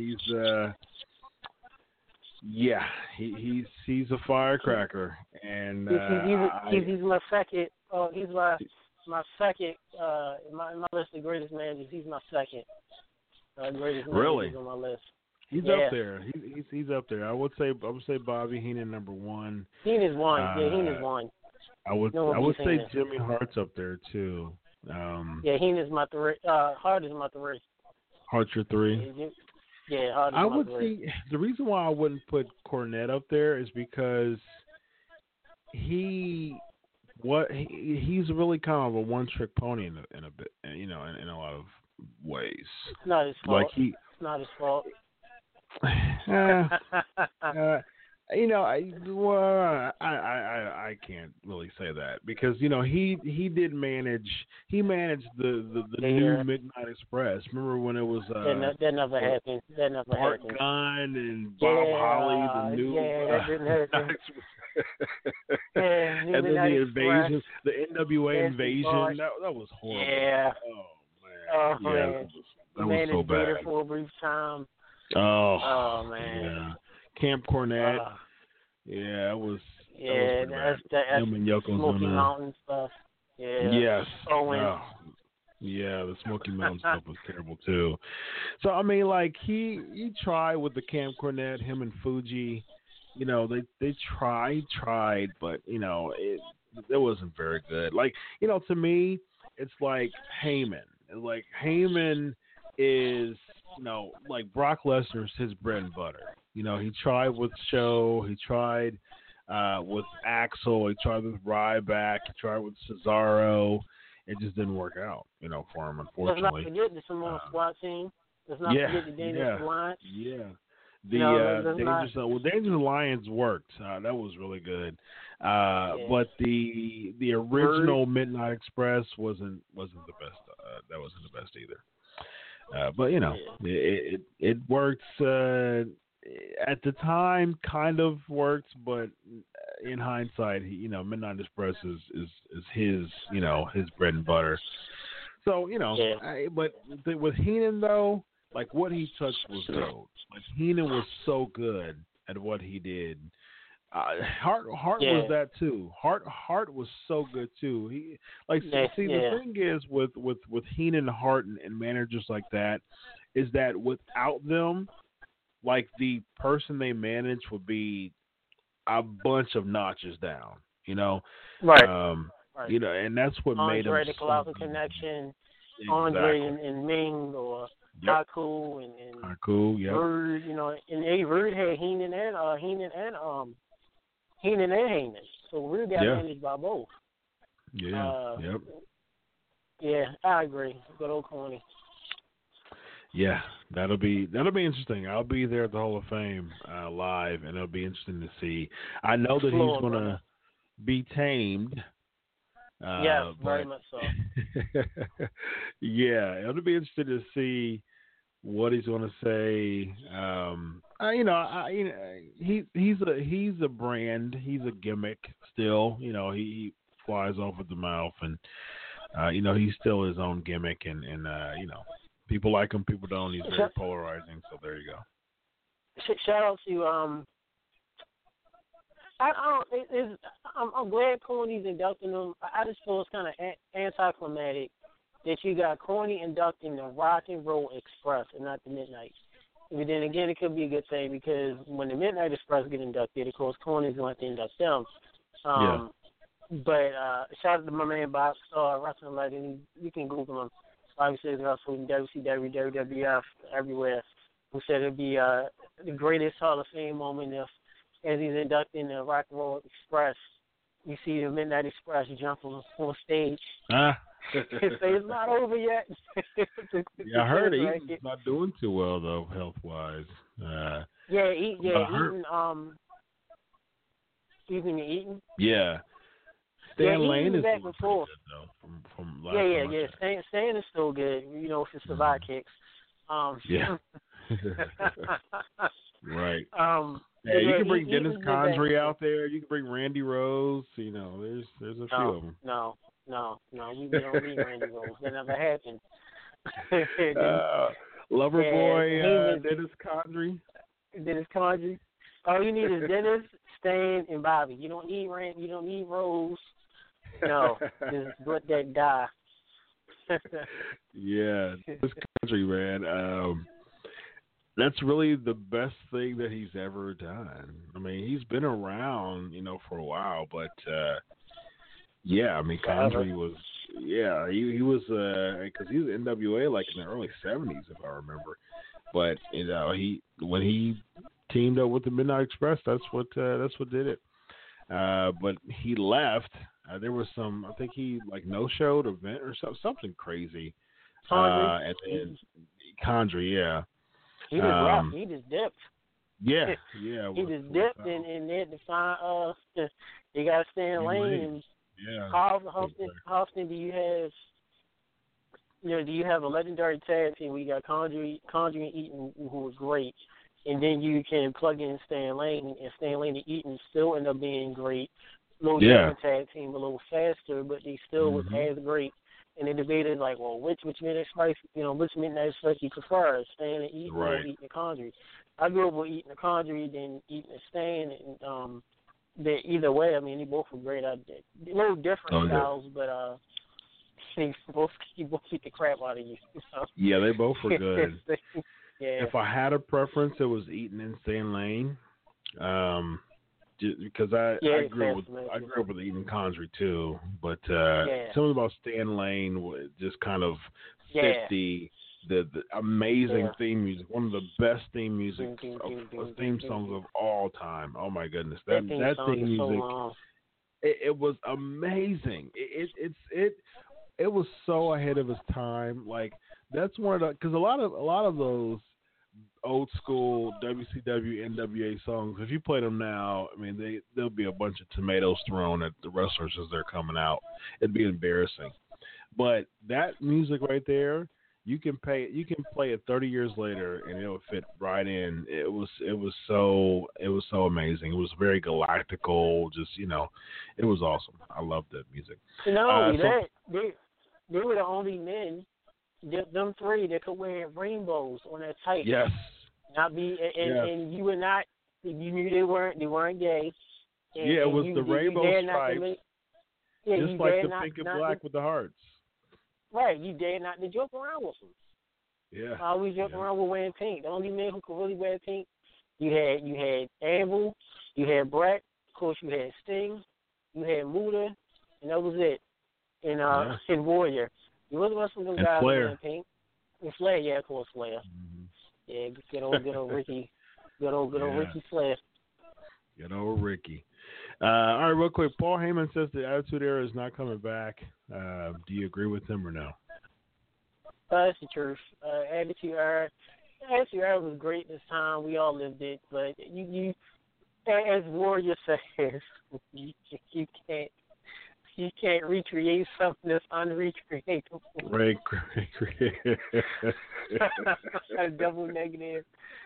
he's a firecracker, and he's my second. He's my second. My list of greatest managers. He's my second greatest managers on my list. He's up there. He's up there. I would say Bobby Heenan number one. Heenan's one. Heenan's one. I would say Jimmy Hart's up there too. Heenan's my three. Hart is my three. Hart's your three. Yeah, Hart is I my would three. say the reason why I wouldn't put Cornette up there is because he's really kind of a one-trick pony in a bit, in a lot of ways. It's not his fault. It's not his fault. I can't really say that because he managed the new Midnight Express. Remember when it was that never happened. Art Gunn and Bob Holly, the new that didn't happen. And then the invasion, the NWA invasion, that was horrible. Yeah. Oh man. That was so bad. For a brief time. Oh man. Yeah. Camp Cornette. That was. That's him and Yokozuna. Smoky Mountain stuff. Yeah. Yes. Owen. Yeah, the Smoky Mountain stuff was terrible too. So I mean, like he tried with the Camp Cornette, him and Fuji. They tried, but it wasn't very good. Like to me, it's like Heyman. Like Heyman is like Brock Lesnar's his bread and butter. He tried with Show, he tried with Axel, he tried with Ryback, he tried with Cesaro. It just didn't work out, for him, unfortunately. Let's not forget the Samoa SWAT team. Let's not forget the Dangerous Alliance. Yeah. Dangerous Alliance worked. That was really good. But the original Midnight Express wasn't the best. That wasn't the best either. But it works. At the time, kind of works, but in hindsight, Midnight Express is his his bread and butter. So but with Heenan though, like what he touched was gold. Like Heenan was so good at what he did. Hart was that too. Hart was so good too. The thing is with Heenan, Hart, and managers like that is that without them, like the person they manage would be a bunch of notches down. Right. And that's what made him. Andre the Colossal Connection, exactly. Andre and Ming or Haku and Haku, yeah. Rude, and Rude had Heenan and Heyman. So Rude got managed by both. Yeah. Yep. Yeah, I agree. Good old Corny. Yeah, that'll be interesting. I'll be there at the Hall of Fame live, and it'll be interesting to see. I know that he's going to be tamed. Yes, very much so. Yeah, it'll be interesting to see what he's going to say. He's a brand. He's a gimmick still. He flies off at the mouth, and he's still his own gimmick, and people like him, people don't. He's very polarizing. So there you go. Shout out to I'm glad Corny's inducting him. I just feel it's kind of anticlimactic that you got Corny inducting the Rock and Roll Express and not the Midnight. But then again, it could be a good thing because when the Midnight Express get inducted, of course, Corny's going to have to induct them. But shout out to my man Bob Starr, wrestling legend. You can Google him. Obviously, he's wrestled in WCW, WWF, everywhere. Who said it'd be the greatest Hall of Fame moment if, as he's inducting the Rock and Roll Express, you see the Midnight Express jump on stage. Say it's not over yet. I heard Eaton's not doing too well though, health wise. Eaton. Yeah. Stan Lane is back and forth. Good, though, from last time. Stan is still good, for survive kicks. Yeah. Right. Yeah, you can bring Eaton's Dennis the Condrey best. out there. You can bring Randy Rose. You know, there's a few of them. No. We don't need Randy Rose. That never happened. Loverboy, Dennis Condrey. Dennis Condrey. All you need is Dennis, Stan, and Bobby. You don't need You don't need Rose. No, just let that die. Yeah, Dennis Condrey, man. That's really the best thing that he's ever done. I mean, he's been around, for a while, but yeah, I mean, Condrey was, he was, because he was NWA like in the early '70s, if I remember. But when he teamed up with the Midnight Express, that's what did it. But he left. There was some, I think he no-showed event or something crazy. Condrey. And then Condrey, yeah. He just left. He just dipped. Yeah. He just dipped, and they had to find. They got to stay in lane. Yeah. How often do you have? Do you have a legendary tag team where you got Condrey and Eaton, who was great, and then you can plug in Stan Lane, and Stan Lane and Eaton still end up being great. A little different tag team, a little faster, but they still was as great. And they debated which Midnight Express, which Midnight Express you prefer, Stan and Eaton or Eaton and Condrey. I grew up with Eaton and Condrey, then Eaton and Stan, and either way, I mean, they both were great. A little different styles, but they both keep the crap out of you. Yeah, they both were good. Yeah. If I had a preference, it was Eaton and Stan Lane. Because I grew up with Eaton Condrey too, but something about Stan Lane just kind of fit the amazing theme music, one of the best theme songs of all time. Oh my goodness, that theme music, it was amazing. It was so ahead of its time. Like that's one of the, because a lot of those old school WCW NWA songs, if you play them now, I mean there'll be a bunch of tomatoes thrown at the wrestlers as they're coming out. It'd be embarrassing. But that music right there, you can play it 30 years later and it'll fit right in. It was so amazing. It was very galactical, just it was awesome. I loved that music. They were the only men, them three, that could wear rainbows on their tights. Yes. Not be and you were not. You knew they weren't gay. And, it was the rainbow stripes. Just like the pink and black with the hearts. Right, you dare not to joke around with them. Yeah. I always joke around with wearing pink. The only men who could really wear pink, you had Anvil, you had Bret, of course you had Sting, you had Muta, and that was it. And Warrior. You wasn't some of them guys wearing pink. And Flair, of course, Flair. Mm-hmm. Yeah, good old Ricky. Good old Ricky Flair. Good old Ricky. All right, real quick. Paul Heyman says the Attitude Era is not coming back. Do you agree with him or no? That's the truth. Attitude Era was great this time. We all lived it, but you as Warrior says, you can't recreate something that's unrecreatable. Right. Double negative.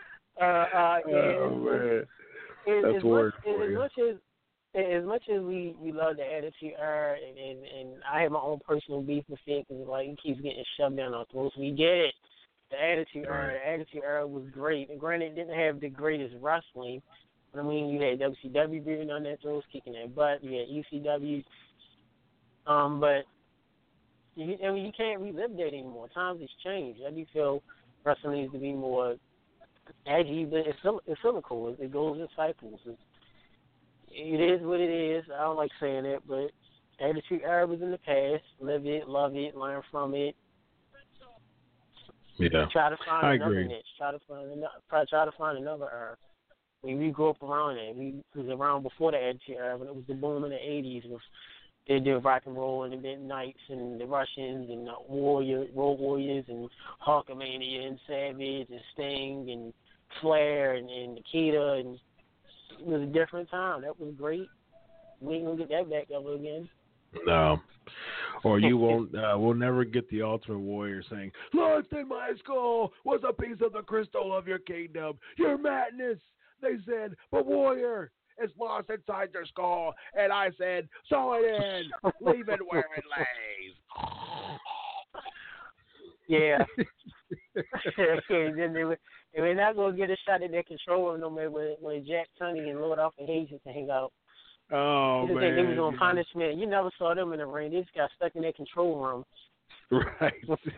Man. That's word for you. As much as we love the Attitude Era, and I have my own personal beef with it because it keeps getting shoved down our throats. We get it. The Attitude Era was great. And granted, it didn't have the greatest wrestling. But I mean, you had WCW beating on their throats, kicking their butt. You had ECW. But you can't relive that anymore. Times has changed. I do feel wrestling needs to be more edgy, but it's cyclical. It goes in cycles. It is what it is. I don't like saying it, but Attitude Era was in the past. Live it, love it, learn from it. Yeah. Try to find another niche. Try to find another era. We grew up around it. We was around before the Attitude Era, when it was the boom in the '80s. They did rock and roll and the Midnights and the Russians and the Road Warriors and Hulkamania and Savage and Sting and Flair and Nikita, and it was a different time. That was great. We ain't gonna get that back ever again. No. Or you won't. We'll never get the Ultimate Warrior saying, "Lost in my skull was a piece of the crystal of your kingdom. Your madness. They said, but Warrior, it's lost inside your skull. And I said, sew it in. Leave it where it lays. Yeah. Then we're not going to get a shot at their control room no more when Jack Tunney and Lord Alfred Hayes used to hang out. Oh, man. They was on punishment. You never saw them in the ring. They just got stuck in their control room. Right.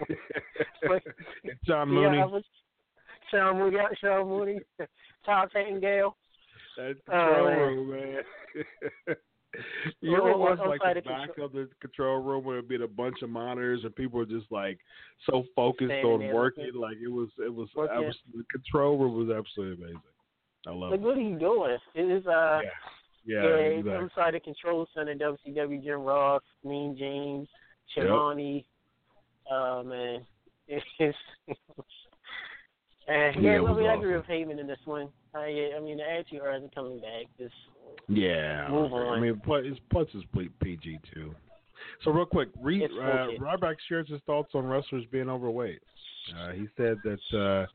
John Mooney. Sean Mooney. Tom Tattengale. That control room, man. You ever watch like the back of the control room where it'd be a bunch of monitors and people were just like so focused on working, like it was the control room was absolutely amazing. I love it. What are you doing? It is exactly. inside the control center, WCW, Jim Ross, Mean James, Shivani. Man, it's I agree with Heyman in this one. I mean, the Attitude Era isn't coming back. Just move on. I mean, plus it's PG too. So real quick, Ryback shares his thoughts on wrestlers being overweight. He said that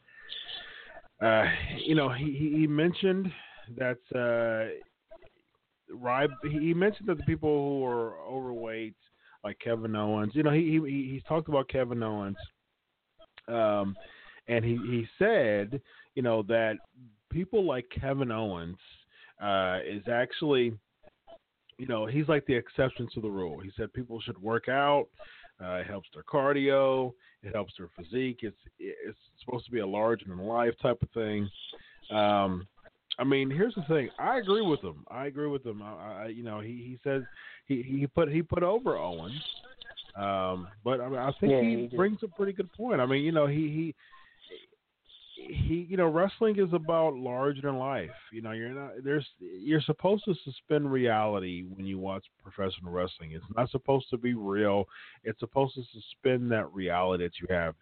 he mentioned that he mentioned that the people who are overweight, like Kevin Owens, he's talked about Kevin Owens, and he said, that people like Kevin Owens is actually, he's like the exception to the rule. He said people should work out. It helps their cardio. It helps their physique. It's supposed to be a larger than life type of thing. I mean, here's the thing. I agree with him. He says he put over Owens, but I mean, I think he brings a pretty good point. I mean, he wrestling is about larger than life. You're supposed to suspend reality when you watch professional wrestling. It's not supposed to be real. It's supposed to suspend that reality that you have.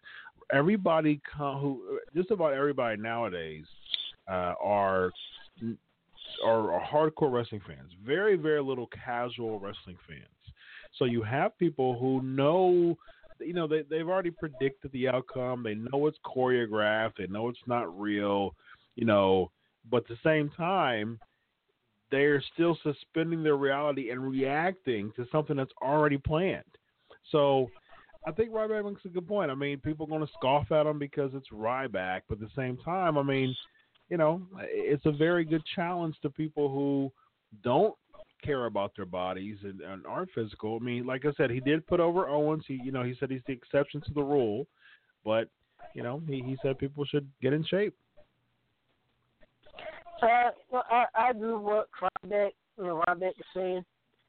Just about everybody nowadays are hardcore wrestling fans. Very, very little casual wrestling fans. So you have people who know. They've already predicted the outcome. They know it's choreographed. They know it's not real, but at the same time, they're still suspending their reality and reacting to something that's already planned. So I think Ryback makes a good point. I mean, people are going to scoff at him because it's Ryback, but at the same time, I mean, it's a very good challenge to people who don't care about their bodies and aren't physical. I mean, like I said, he did put over Owens. He said he's the exception to the rule, but he said people should get in shape. Well, I agree with what Ryback is saying.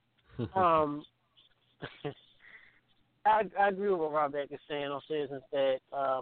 I agree with what Ryback is saying on business that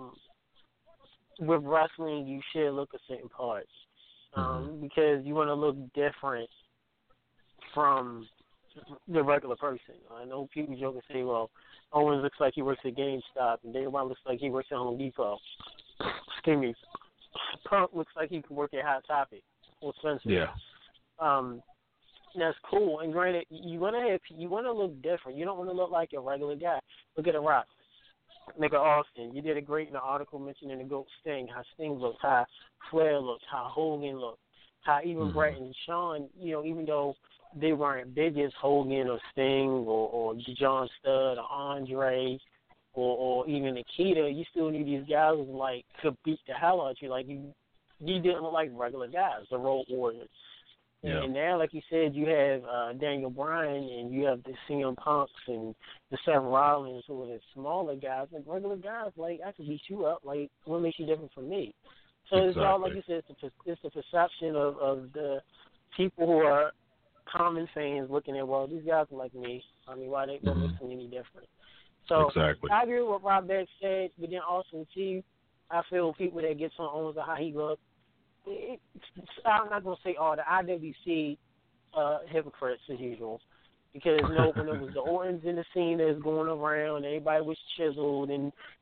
with wrestling you should look at certain parts because you want to look different from the regular person. I know people joke and say, well, Owens looks like he works at GameStop, and Dave Brown looks like he works at Home Depot. Excuse me. Punk looks like he could work at Hot Topic or Spencer. Yeah. That's cool. And granted, you want to look different. You don't want to look like a regular guy. Look at The Rock. Look at Austin. You did a great in the article mentioning the GOAT Sting, how Sting looked, how Flair looked, how Hogan looked, how even Bret and Shawn, even though they weren't big as Hogan or Sting or John Studd or Andre or even Nikita, you still knew these guys could beat the hell out of you. Like you didn't look like regular guys, the Road Warriors. Yeah. And now, like you said, you have Daniel Bryan and you have the CM Punks and the Seth Rollins who are the smaller guys. Like regular guys, like I could beat you up. Like what makes you different from me? So It's all like you said. It's the perception of the people who are common fans looking at, well, these guys are like me. I mean, why they don't make them any different? So I agree with what Ryback said, but then also too, I feel people that get on Owens or how he looks. I'm not gonna say all the IWC hypocrites as usual, because when it was the Ortons in the scene that was going around, everybody was chiseled and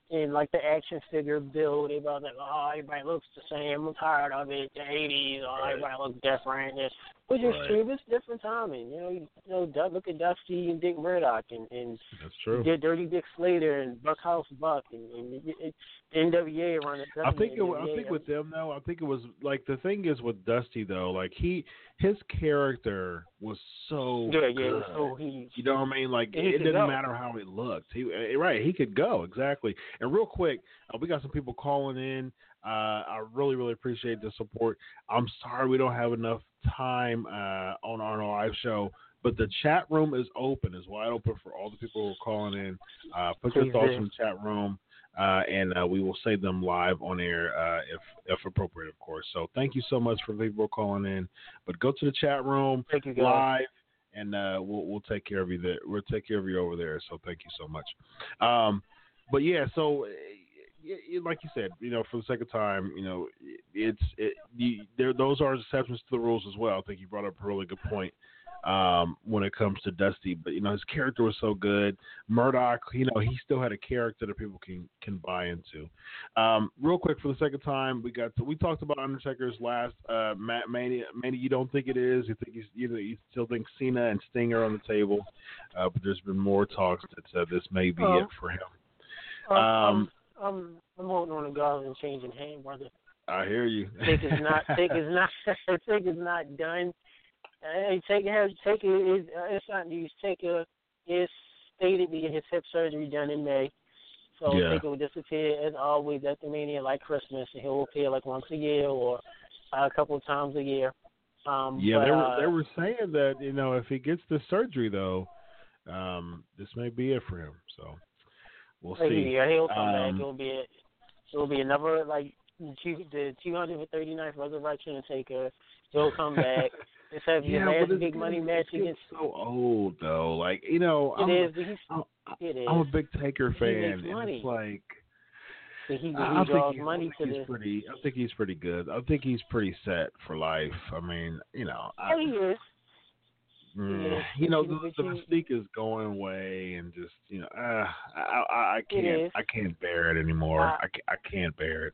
and like the action figure build, everybody was like, oh, everybody looks the same. I'm tired of it. The 80s, everybody looks different. Which is true. It's different timing. Look at Dusty and Dick Murdoch and that's true. Dirty Dick Slater and Buckhouse Buck and NWA around the I think with them though, I think it was like the thing is with Dusty though, like his character was so good. So you know what I mean? Like it didn't matter how he looked. He could go exactly. And real quick, we got some people calling in. I really, really appreciate the support. I'm sorry we don't have enough time on our live show, but the chat room is open. It's wide open for all the people who are calling in. Put your thoughts in the chat room, and we will say them live on air if appropriate, of course. So thank you so much for people calling in. But go to the chat room live, and we'll take care of you there. We'll take care of you over there. So thank you so much. But yeah, so. Like you said, for the second time, those are exceptions to the rules as well. I think you brought up a really good point when it comes to Dusty. But his character was so good. Murdoch, he still had a character that people can buy into. Real quick, for the second time, we talked about Undertaker's last Mania. You don't think it is? You think you still think Cena and Sting are on the table? But there's been more talks that said this may be it for him. I'm holding on to God and changing hand, brother. I hear you. Take is not done. Taker is stated to get his hip surgery done in May. So Taker will disappear as always at the Mania like Christmas, and he'll appear like once a year or a couple of times a year. They were saying that if he gets the surgery though, this may be it for him. So. We'll see. Yeah, he'll come back. It'll be another the 239th Resurrection of Taker. He'll come back. This has your last big money match against. So old though, I'm a big Taker fan. And it's like he draws money to this. I think he's pretty good. I think he's pretty set for life. I mean, he is. The mystique is going away, and just I can't bear it anymore. I can't bear it.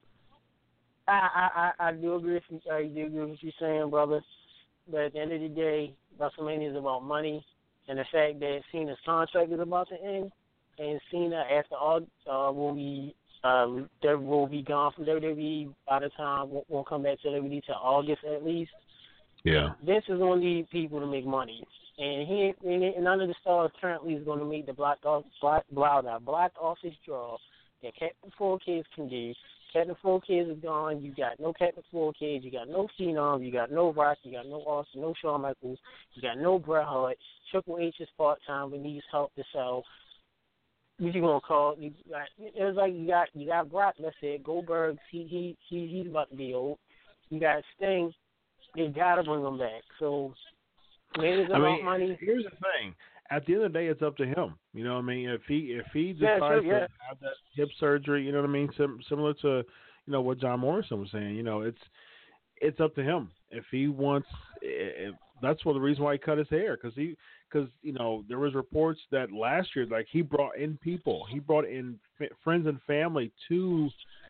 I do agree with you. I do agree with what you're saying, brother. But at the end of the day, WrestleMania is about money, and the fact that Cena's contract is about to end, and Cena after all will be gone from WWE by the time won't come back to WWE till August at least. Yeah. Vince is going to need people to make money, and none of the stars currently is going to meet the black office draw that Captain 4Kids can do. Captain 4Kids is gone. You got no Captain 4Kids. You got no Phenom. You got no Rock. You got no Austin. No Shawn Michaels. You got no Bret Hart. Triple H is part time but needs help to sell. What you gonna call? It was like you got Brock. Let's say Goldberg. He's about to be old. You got Sting. They gotta bring him back. So maybe it's about money. Here's the thing. At the end of the day, it's up to him. You know what I mean? If he decides to have that hip surgery, you know what I mean? Similar to what John Morrison was saying. It's up to him. If he wants, that's the reason why he cut his hair because there was reports that last year, like he brought in people, friends and family to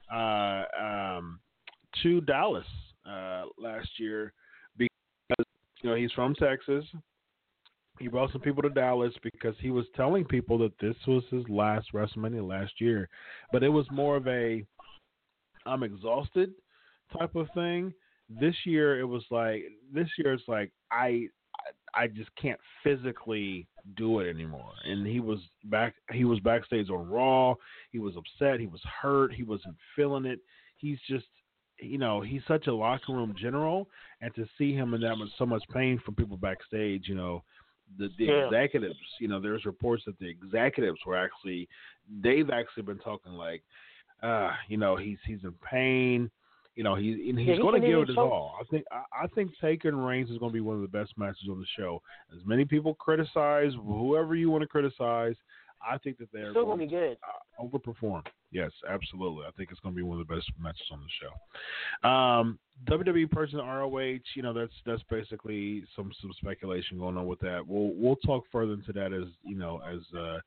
Dallas last year because he's from Texas. He brought some people to Dallas because he was telling people that this was his last WrestleMania last year, but it was more of a I'm exhausted type of thing. This year it's like I just can't physically do it anymore. And he was backstage on Raw. He was upset. He was hurt. He wasn't feeling it. He's just he's such a locker room general, and to see him in so much pain from people backstage, the executives, there's reports that the executives they've actually been talking like, he's in pain, he's going to give it his all. I think Taker and Reigns is going to be one of the best matches on the show. As many people criticize whoever you want to criticize, I think that they're going to be good. Overperform. Yes, absolutely. I think it's going to be one of the best matches on the show. WWE person ROH, that's basically some speculation going on with that. We'll talk further into that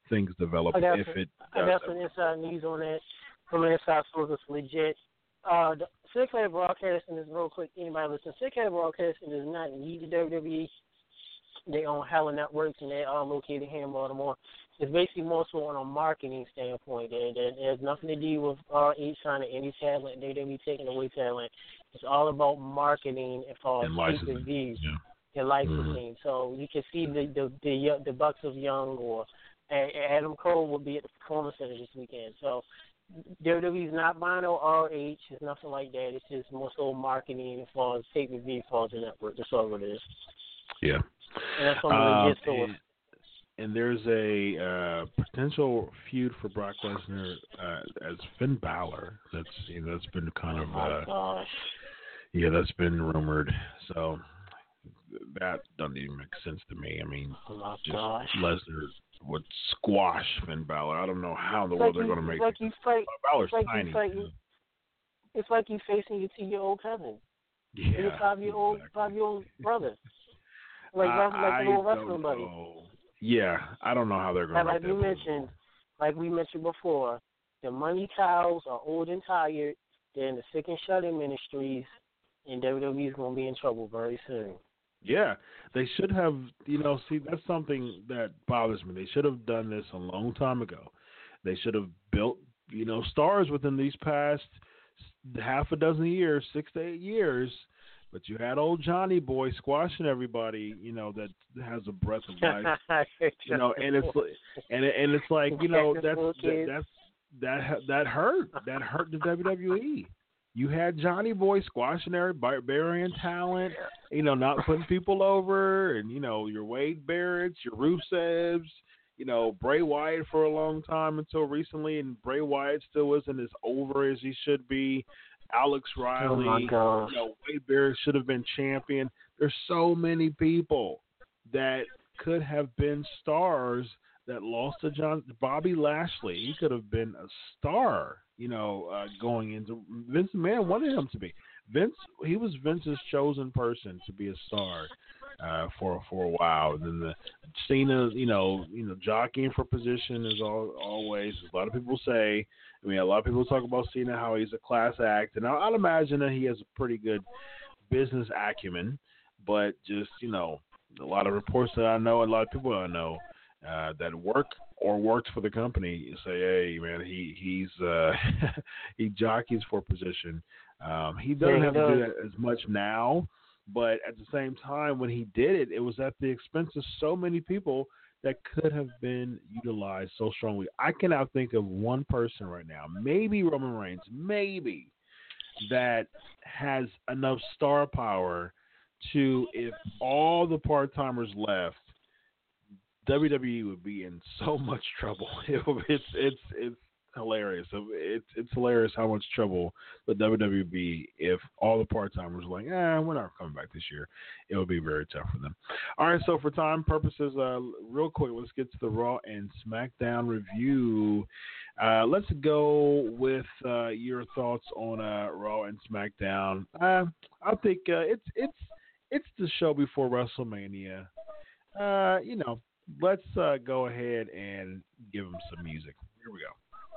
things develop I got if it I does. got some inside news on that from an inside source that's legit. The Sinclair Broadcasting is real quick. Anybody listen? Sinclair Broadcasting does not need the WWE. They own Hella Networks, and they are located here in Baltimore. It's basically more so on a marketing standpoint. There's nothing to do with RH signing any talent. WWE taking away talent. It's all about marketing as far as pay-per-views and licensing. So you can see the Bucks of Young or Adam Cole will be at the Performance Center this weekend. So WWE's not buying no RH. It's nothing like that. It's just more so marketing as far as pay-per-view, as far as the network. That's all it is. Yeah. And that's something legit source. And there's a potential feud for Brock Lesnar as Finn Balor. That's been kind of that's been rumored. So that doesn't even make sense to me. I mean, Lesnar would squash Finn Balor. I don't know how in the world they're going to make it. Balor's tiny. It's like you facing your 2-year-old cousin. Yeah. Your 5-year-old brother. Like the little wrestling buddy. Yeah, I don't know how they're going to make that. Like we mentioned before, the money cows are old and tired. They're in the sick and shut-in ministries, and WWE is going to be in trouble very soon. Yeah, they should have, see, that's something that bothers me. They should have done this a long time ago. They should have built, stars within these past half a dozen years, 6 to 8 years. But you had old Johnny Boy squashing everybody, that has a breath of life, and it's like, that hurt the WWE. You had Johnny Boy squashing everybody, burying talent, not putting people over, and your Wade Barrett's, your Rusevs, Bray Wyatt for a long time until recently, and Bray Wyatt still isn't as over as he should be. Alex Riley, Wade Barrett should have been champion. There's so many people that could have been stars that lost to Bobby Lashley. He could have been a star, going into Vince McMahon wanted him to be. He was Vince's chosen person to be a star for a while. And then the Cena, jockeying for position is always, a lot of people say. I mean, a lot of people talk about Cena, how he's a class act, and I'd imagine that he has a pretty good business acumen, but just, a lot of reports that I know, a lot of people I know that worked for the company say, hey, man, he jockeys for position. He doesn't have to do that as much now, but at the same time, when he did it, it was at the expense of so many people that could have been utilized so strongly. I cannot think of one person right now, maybe Roman Reigns, that has enough star power to, if all the part-timers left, WWE would be in so much trouble. It's hilarious. It's hilarious how much trouble the WWE would be if all the part-timers were like, we're not coming back this year. It would be very tough for them. All right, so for time purposes, real quick, let's get to the Raw and SmackDown review. Let's go with your thoughts on Raw and SmackDown. I think it's the show before WrestleMania. Let's go ahead and give them some music. Here we go.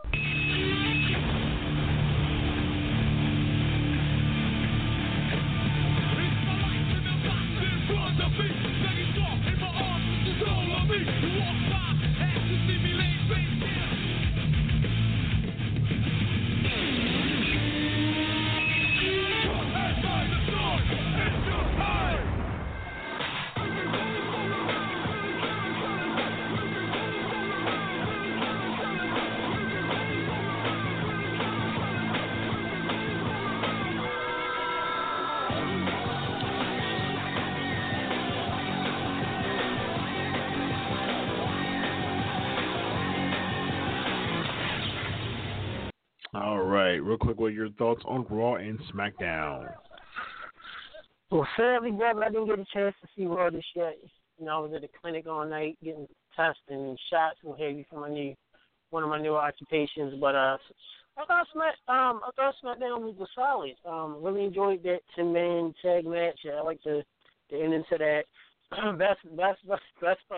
All right, real quick, what are your thoughts on Raw and SmackDown? Well, sadly, brother, I didn't get a chance to see Raw this yet. I was at the clinic all night getting tested and shots and heavy for one of my newer occupations. But I thought SmackDown was solid. Really enjoyed that 10-man tag match. I like the ending to that. Best part of the night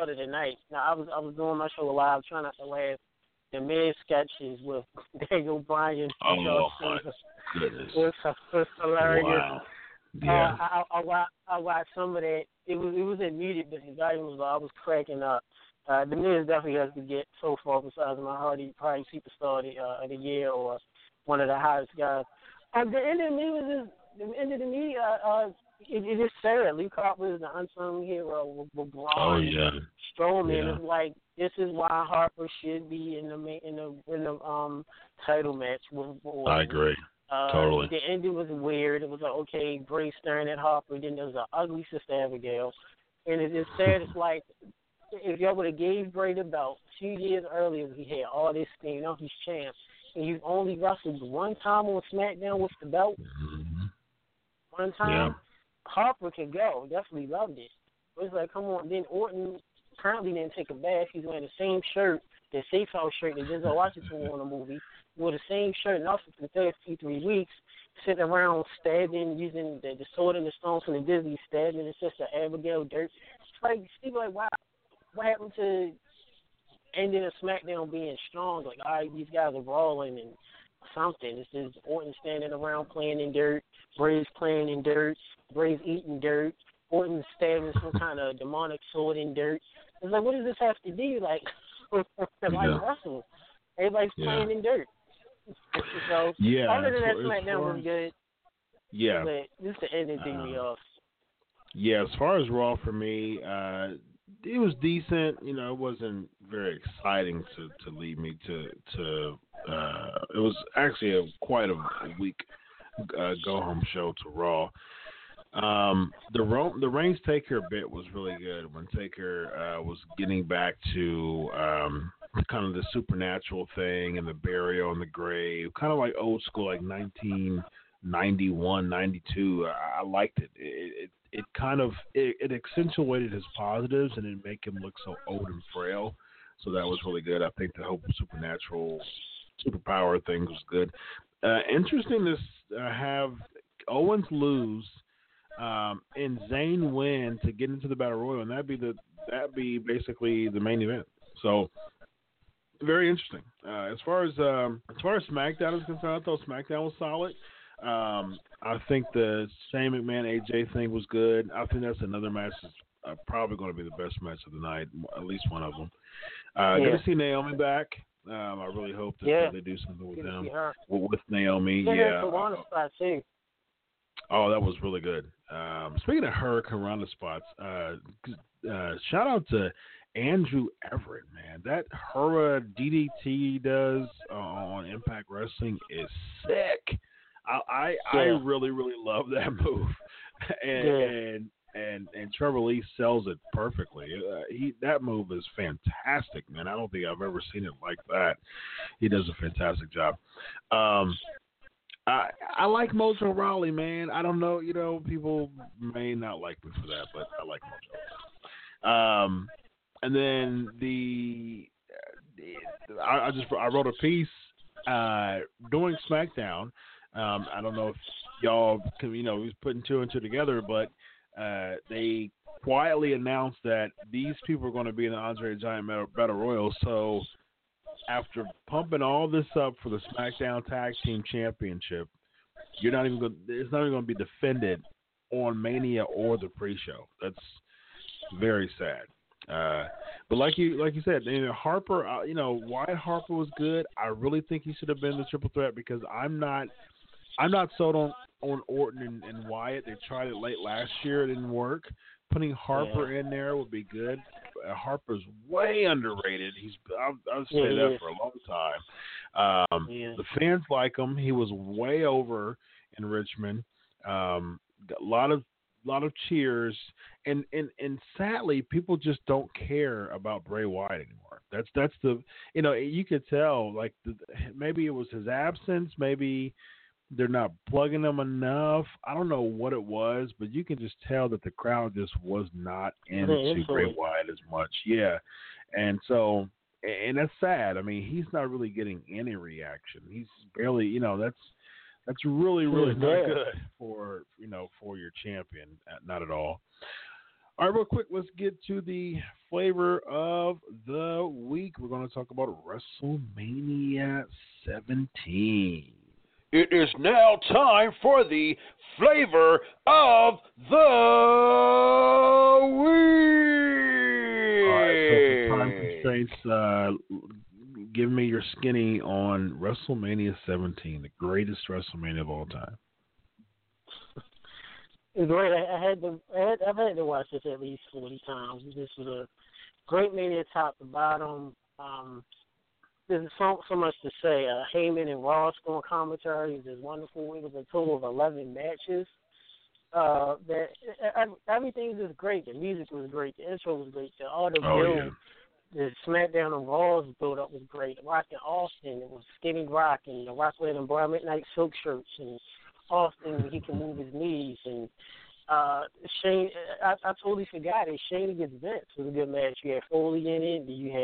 night. Now I was doing my show live, trying not to laugh. The mid sketches with Daniel Bryan. Oh my goodness! Was hilarious. Wow. Yeah. I watched some of that. It was muted, but the volume was I was cracking up. The Miz definitely has to get so far besides my Hardy, probably superstar of the year or one of the hottest guys. The end of me was just the end of me. It is sad. Luke Harper is the unsung hero with Braun Strowman. Yeah. It's like this is why Harper should be in the title match with Orton. I agree. Totally. The ending was weird. It was like, okay, Bray staring at Harper. Then there was an ugly Sister Abigail. And it's sad. It's like if y'all would have gave Bray the belt 2 years earlier, he had all this steam. Now he's champ. And you only wrestled one time on SmackDown with the belt. Mm-hmm. One time. Yeah. Harper could go. Definitely loved it. But it's like, come on. Then Orton currently didn't take a bath. He's wearing the same shirt, the Safe House shirt that Denzel Washington wore in the movie. With the same shirt and also for 33 weeks, sitting around stabbing, using the sword and the stones from the Disney, stabbing his sister Abigail Dirt. It's like, Steve, like, wow, what happened to ending a SmackDown being strong? Like, all right, these guys are brawling and something. It's just Orton standing around playing in dirt, Bray's playing in dirt, Bray's eating dirt, Orton stabbing some kind of demonic sword in dirt. It's like, what does this have to do? Like wrestling. Everybody's playing in dirt. So, other than that, SmackDown was good. Yeah. But just the ending threw me off. Yeah, as far as Raw for me, it was decent. You know, it wasn't very exciting to lead me to it was actually quite a weak go-home show to Raw. The Reigns Taker bit was really good when Taker was getting back to kind of the supernatural thing and the burial in the grave, kind of like old school, like 1991, 92. I liked it. It kind of it accentuated his positives and it made him look so old and frail. So that was really good. I think the whole supernatural superpower thing was good. Interesting to have Owens lose and Zayn win to get into the Battle Royal, and that'd be basically the main event. So very interesting. As far as SmackDown is concerned, I thought SmackDown was solid. I think the Shane McMahon AJ thing was good. I think that's another match that's probably going to be the best match of the night, at least one of them. Good to see Naomi back. I really hope that they do something with them, with Naomi. Spot too. Oh, that was really good. Speaking of Hurricane Ronda spots, shout out to Andrew Everett, man. That Hurrah DDT does on Impact Wrestling is sick. I really, really love that move. And Trevor Lee sells it perfectly. That move is fantastic, man. I don't think I've ever seen it like that. He does a fantastic job. I like Mojo Rawley, man. I don't know, people may not like me for that, but I like Mojo. And then I wrote a piece during SmackDown. I don't know if y'all, was putting two and two together, but they quietly announced that these people are going to be in the Andre the Giant Battle Royal. So after pumping all this up for the SmackDown Tag Team Championship, it's not even going to be defended on Mania or the pre-show. That's very sad. But like you said, Harper, Wyatt Harper was good. I really think he should have been the triple threat because I'm not sold on Orton and Wyatt. They tried it late last year. It didn't work. Putting Harper in there would be good. Harper's way underrated. I'll say that for a long time. The fans like him. He was way over in Richmond. Got a lot of cheers, and sadly, people just don't care about Bray Wyatt anymore. That's the you could tell like maybe it was his absence, maybe they're not plugging him enough. I don't know what it was, but you can just tell that the crowd just was not into Bray Wyatt as much. Yeah, and so that's sad. I mean, he's not really getting any reaction. He's barely That's really, really not good for your champion. Not at all. All right, real quick, let's get to the flavor of the week. We're going to talk about WrestleMania 17. It is now time for the flavor of the week. All right, so for time constraints, give me your skinny on WrestleMania 17, the greatest WrestleMania of all time. It's great. I've had to watch this at least 40 times. This was a great Mania, top to bottom. There's so much to say. Heyman and Ross going commentary is wonderful. It was a total of 11 matches. Everything was just great. The music was great. The intro was great. The build, the SmackDown and Raw's build up was great. Rock and Austin, it was Skinny Rock and the Rock wearing brown midnight silk shirts and Austin, he can move his knees, and Shane. I totally forgot it. Shane against Vince was a good match. You had Foley in it. You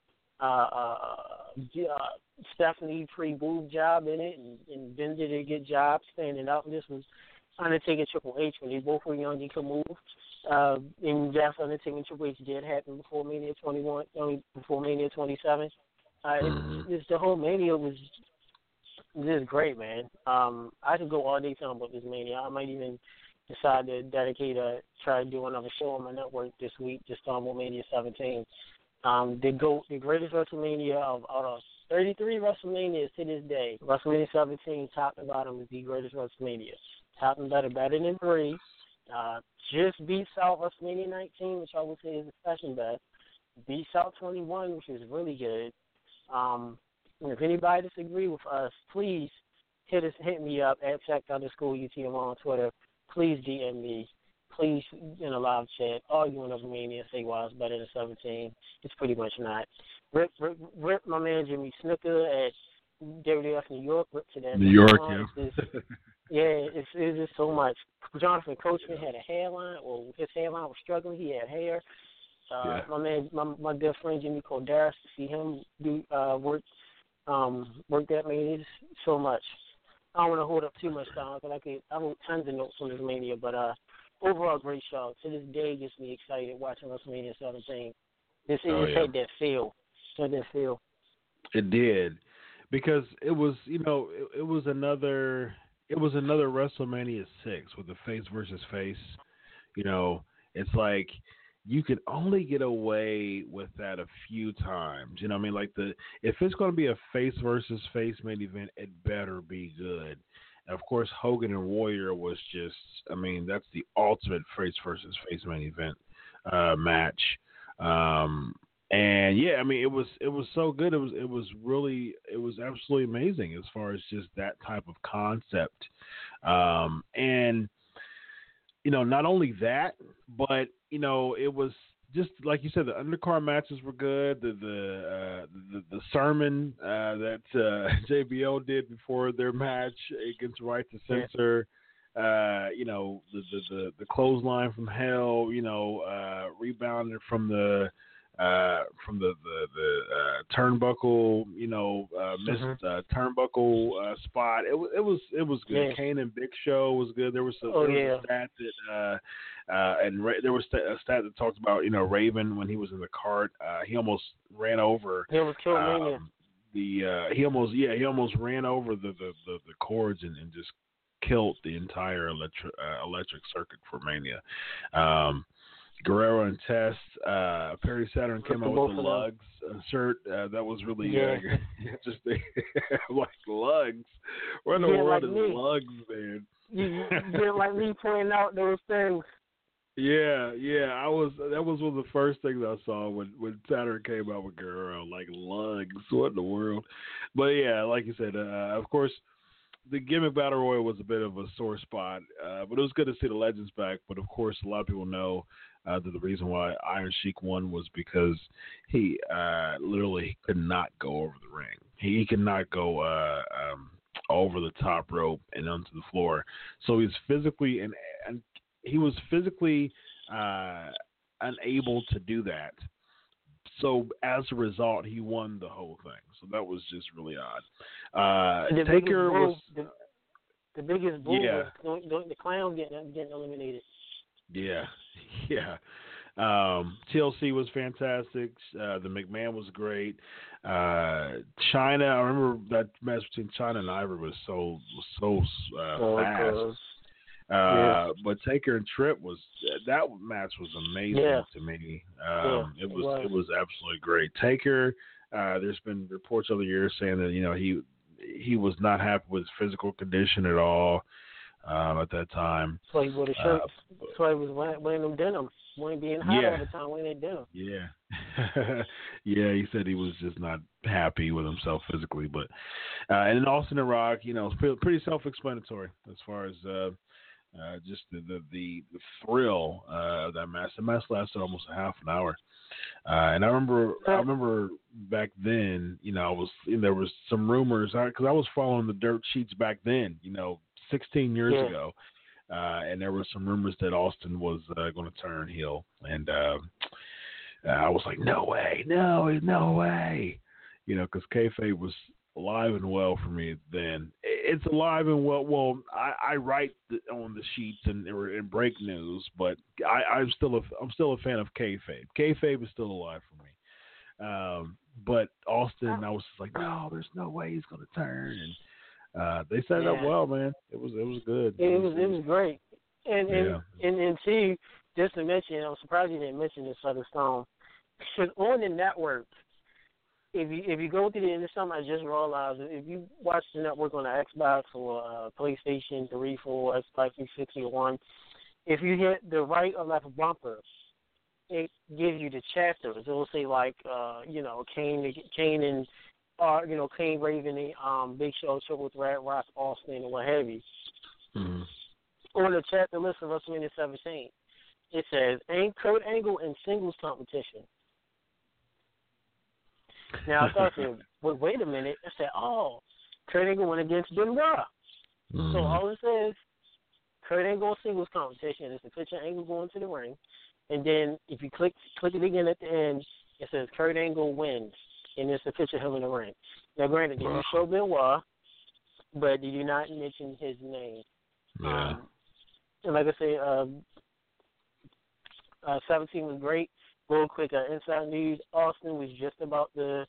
had Stephanie pre-boob job in it, and Vince did a good job standing up. This was Undertaker Triple H when they both were young. They could move. And that's Undertaker and Triple H did happen before Mania 21, before Mania 27. The whole Mania was. This is great, man. I could go all day talking about this Mania. I might even decide to try to do another show on my network this week, just talking about Mania 17. The greatest WrestleMania out of 33 WrestleManias to this day. WrestleMania 17, top and bottom, is the greatest WrestleMania. Top and better than 3. Just beats out WrestleMania 19, which I would say is the second best. Beats out 21, which is really good. If anybody disagrees with us, please hit me up at @check_UTM on Twitter. Please DM me. Please in a live chat. Arguing over Mania, say why it's better than 17. It's pretty much not. Rip my man Jimmy Snooker at WWF New York. Rip to that. New York, yeah. It's just so much. Jonathan Coachman had a hairline, or his hairline was struggling. He had hair. My man, my good friend Jimmy Corderas, to see him do work that Mania so much. I don't want to hold up too much time because I wrote tons of notes on this Mania, but overall great show. To this day, gets me excited watching WrestleMania 17. It had that feel. It did, because it was it was another WrestleMania 6 with the face versus face. It's like, you can only get away with that a few times. You know what I mean? Like, if it's going to be a face versus face main event, it better be good. And of course, Hogan and Warrior was just, that's the ultimate face versus face main event match. And yeah, it was so good. It was absolutely amazing as far as just that type of concept. And not only that, but it was just like you said, the undercard matches were good. The sermon that JBL did before their match against Right to Censor, the clothesline from hell, rebounded from the turnbuckle, missed turnbuckle spot. It was good. Yeah. Kane and Big Show was good. There was a stat that there was a stat that talked about Raven when he was in the cart. He almost ran over. It was Killmania. He almost ran over the cords and just killed the entire electric circuit for Mania. Guerrero and Test, Perry Saturn came out with the Lugs shirt. That was really interesting. Like, Lugs? What in the world is Lugs, man? You didn't like me pointing out those things. Yeah. That was one of the first things I saw when Saturn came out with Guerrero. Like, Lugs? What in the world? But yeah, like you said, of course, the gimmick battle royal was a bit of a sore spot, but it was good to see the legends back. But of course, a lot of people know that the reason why Iron Sheik won was because he literally could not go over the ring. He could not go over the top rope and onto the floor. So he's physically and he was physically unable to do that. So as a result, he won the whole thing. So that was just really odd. Taker was the biggest bull. The clown getting eliminated. Yeah. TLC was fantastic. The McMahon was great. China, I remember that match between China and Ivory was so fast. But Taker and Tripp that match was amazing to me. It was absolutely great. Taker, there's been reports over the years saying that he was not happy with his physical condition at all at that time. So he wore the shirts. So he was wearing them denim. Wasn't being hot all the time wearing that denim. Yeah. Yeah, he said he was just not happy with himself physically. But and then Austin and Rock, pretty self-explanatory as far as just the thrill of that match. The match lasted almost a half an hour. And I remember back then, there was some rumors because I was following the dirt sheets back then, 16 years ago, and there were some rumors that Austin was going to turn heel, and I was like, no way, because kayfabe was alive and well for me then. It's alive and well. Well, I write on the sheets and break news, but I'm still a fan of kayfabe. Kayfabe is still alive for me. But Austin, I was just like, no, there's no way he's going to turn. And they set it up well, man. It was good. It was great. And see, just to mention, I'm surprised you didn't mention this other song. Because on the network, if you go through the end of something, I just realized if you watch the network on the Xbox or PlayStation 3, 4, Xbox 360 or 1, if you hit the right or left bumper, it gives you the chapters. It will say Kane and Kane, Raven, Big Show, Triple Threat, Rock, Austin, and what have you. Mm-hmm. On the chapter list of WrestleMania 17, it says, Kurt Angle in singles competition. Now, I thought, wait a minute. I said, Kurt Angle went against Benoit. Mm-hmm. So all it says, Kurt Angle singles competition. It's a picture of Angle going to the ring. And then if you click it again at the end, it says Kurt Angle wins. And it's a picture of him in the ring. Now, granted, they do show Benoit, but they do not mention his name. Yeah. And like I say, 17 was great. Real quick, inside news: Austin was just about to,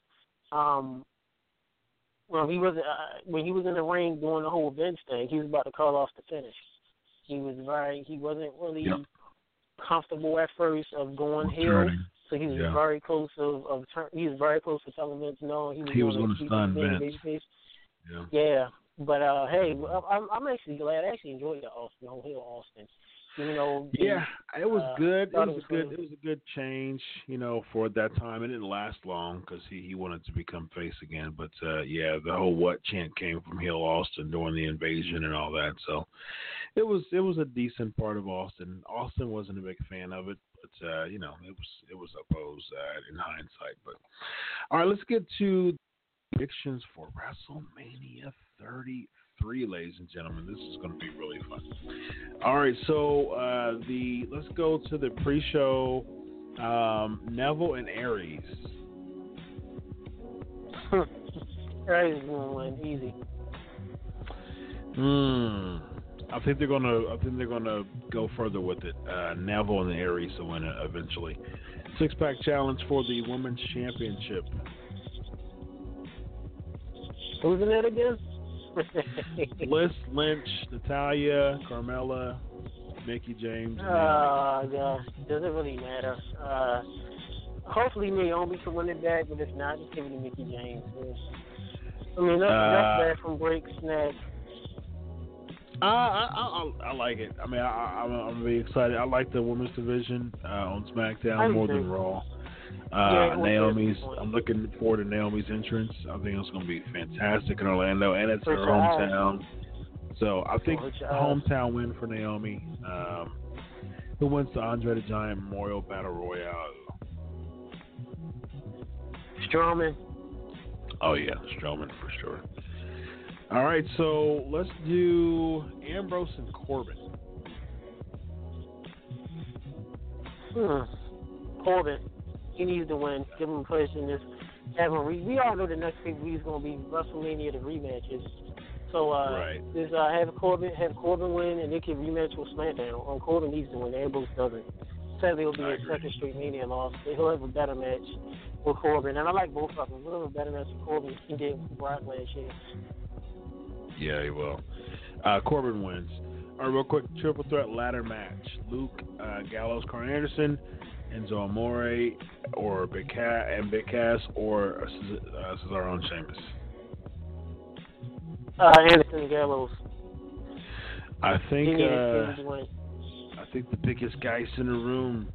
when he was in the ring doing the whole Vince thing, he was about to call off the finish. He wasn't really comfortable at first of going heel, so he was very close he was very close to telling Vince no. He was going to stun Vince. Yeah, but hey, I'm actually glad. I actually enjoyed the whole heel Austin. It was good. It was a good change, for that time. It didn't last long because he wanted to become face again. But the whole what chant came from heel Austin during the invasion and all that. So it was a decent part of Austin. Austin wasn't a big fan of it, but it was opposed in hindsight. But all right, let's get to predictions for WrestleMania 33. Ladies and gentlemen, this is going to be really fun. All right, so let's go to the pre-show. Neville and Aries. Aries is going to win easy. I think they're gonna go further with it. Neville and the Aries will win it eventually. 6-pack challenge for the women's championship. Who's in it again? Bliss, Lynch, Natalya, Carmella, Mickie James. Yeah, doesn't really matter. Hopefully Naomi can win it back, but if not, just give it to Mickie James. I mean, that's bad from break snag. I like it. I mean, I'm really excited. I like the women's division on SmackDown more than Raw. Naomi's. I'm looking forward to Naomi's entrance. I think it's going to be fantastic in Orlando, and it's her hometown. So I think hometown win for Naomi. Who wins the Andre the Giant Memorial Battle Royale? Strowman. Oh yeah, Strowman for sure. All right, so let's do Ambrose and Corbin. Corbin. He needs to win. Give him a push in this. We all know the next pay-per-view is going to be WrestleMania, the rematches. So just have Corbin win, and they can rematch with SmackDown. Corbin needs to win. Ambrose doesn't. sadly it'll be his second straight Mania loss. But he'll have a better match with Corbin. And I like both of them. He'll have a better match with Corbin than he did with Brock last year. Yeah, he will. Corbin wins. All right, real quick, triple threat ladder match. Luke Gallows, Carl Anderson, Enzo Amore, or Big Cass, or Cesaro and Sheamus. Anderson and Gallows. I think the biggest guys in the room.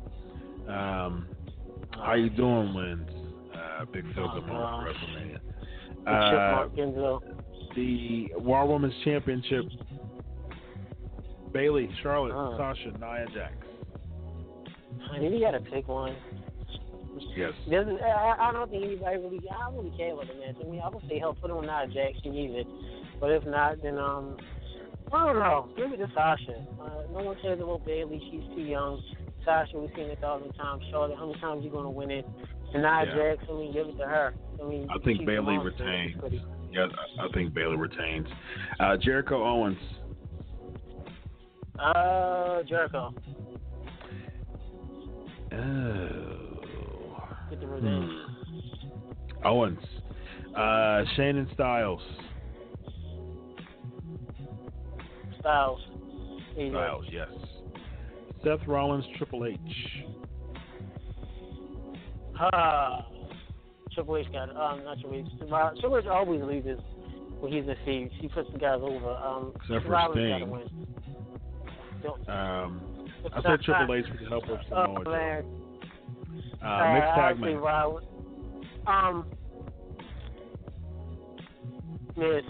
How you doing wins. Big Phil, good morning for WrestleMania. The War Women's Championship. Bayley, Charlotte, Sasha, Nia Jax. I mean, you gotta pick one. Yes. I don't think anybody really. I don't really care about the match. I mean, I would say help put on Nia Jax. She needs it. But if not, then I don't know. Give it to Sasha. No one cares about Bayley. She's too young. Sasha, we've seen it 1,000 times. Charlotte, how many times you gonna win it? And Nia Jax, I mean, give it to her. I think Bayley retains. Yeah, I think Bayley retains. Jericho Owens. Jericho. Oh. Get the revenge. Owens. Shane and Styles. Styles, yes. Seth Rollins, Triple H. Triple H got not Triple H. Triple H always loses when he's in feud. He puts the guys over. Except for Rollins Sting. gotta win. I said Triple H with the help of Samoa Joe. Mixed tag match. Miz.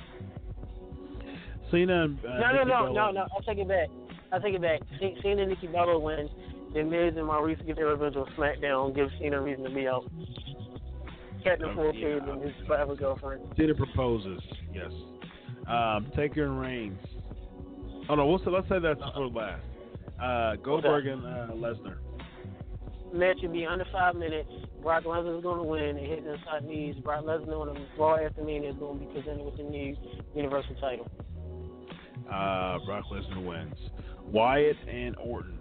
Cena and No. I'll take it back. Cena and Nikki Bella win. Then Miz and Maurice get their revenge on SmackDown. Give Cena a reason to be out. Captain Full Kid and his forever girlfriend. Cena proposes. Yes. Taker and Reigns. Oh no, let's say that's for last. Goldberg and Lesnar. Match would be under 5 minutes. Brock Lesnar is going to win and hit the inside knees. Brock Lesnar on the Raw after Mania is going to be presented with the new Universal title. Brock Lesnar wins. Wyatt and Orton.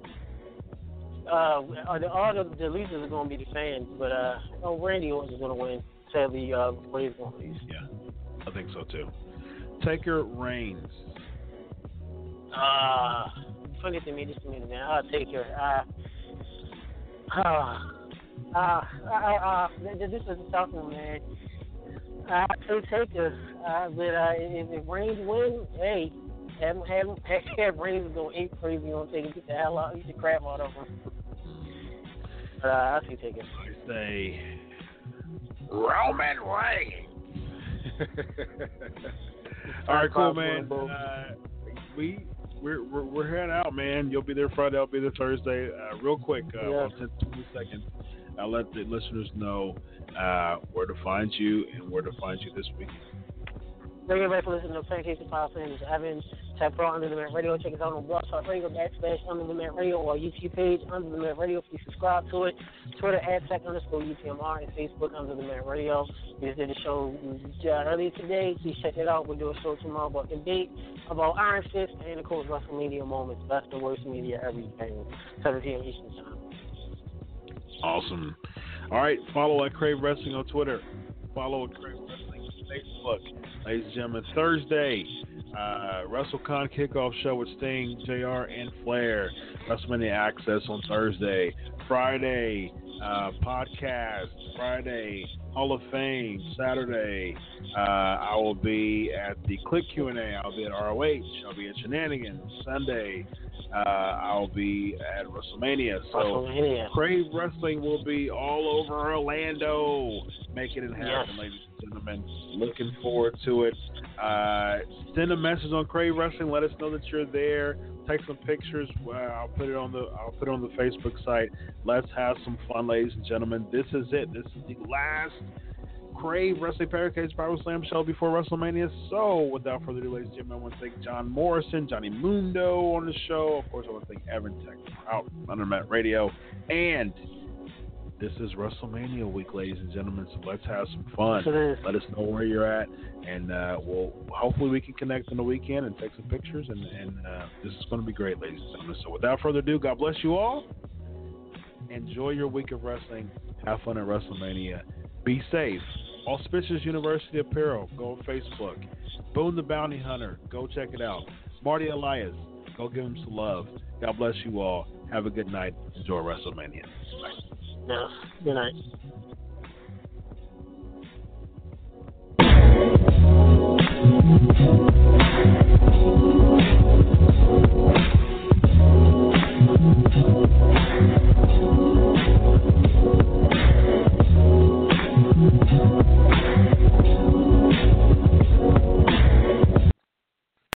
All the losers are going to be the fans, but Randy Orton is going to win. Sadly, Brady's going to lose. Yeah, I think so too. Taker Reigns. Forget to me just a minute, man. I'll take her. This is a tough one, man. I'll take her. But if Reigns win, hey, have Reigns go ape crazy on Taker, get the hell out, get the crap out of him. But I'll take her. I say Roman Reigns. All right, cool, man. We're heading out, man. You'll be there Friday. I'll be there Thursday. Real quick, 10 to 20 seconds. I'll let the listeners know where to find you and where to find you this weekend. Thank you everybody for listening to Pancakes and Power Sandwich. Evan, type for Under the Mat Radio. Check us out on Blog Talk Radio, / Under the Mat Radio, or YouTube page, Under the Mat Radio. Please subscribe to it. Twitter, @tech_UTMR, and Facebook, Under the Mat Radio. We just did a show earlier today. Please check it out. We'll do a show tomorrow about the date, about Iron Fist, and of course, WrestleMania moments. Best and worst media everything. 7 p.m. Eastern Time. Awesome. All right, follow at Crave Wrestling on Twitter. Follow at Crave Wrestling on Facebook. Ladies and gentlemen, Thursday, WrestleCon kickoff show with Sting, JR, and Flair. WrestleMania Access on Thursday. Friday, podcast. Friday, Hall of Fame. Saturday, I will be at the Click Q&A. I'll be at ROH. I'll be at Shenanigans. Sunday, I'll be at WrestleMania. So Crave Wrestling will be all over Orlando. Making it happen, ladies and gentlemen. Looking forward to it. Send a message on Crave Wrestling. Let us know that you're there. Take some pictures. I'll put it on the Facebook site. Let's have some fun, ladies and gentlemen. This is it. This is the last Crave Wrestling Pancakes Power Slam show before WrestleMania. So, without further ado, ladies and gentlemen, I want to thank John Morrison, Johnny Mundo on the show. Of course, I want to thank Evan Tech out Under Mat Radio. And this is WrestleMania week, ladies and gentlemen. So let's have some fun. Let us know where you're at, and hopefully we can connect on the weekend and take some pictures. And this is going to be great, ladies and gentlemen. So without further ado, God bless you all. Enjoy your week of wrestling. Have fun at WrestleMania. Be safe. Auspicious University Apparel. Go on Facebook. Boone the Bounty Hunter. Go check it out. Marty Elias. Go give him some love. God bless you all. Have a good night. Enjoy WrestleMania. Bye. Yeah. Good night.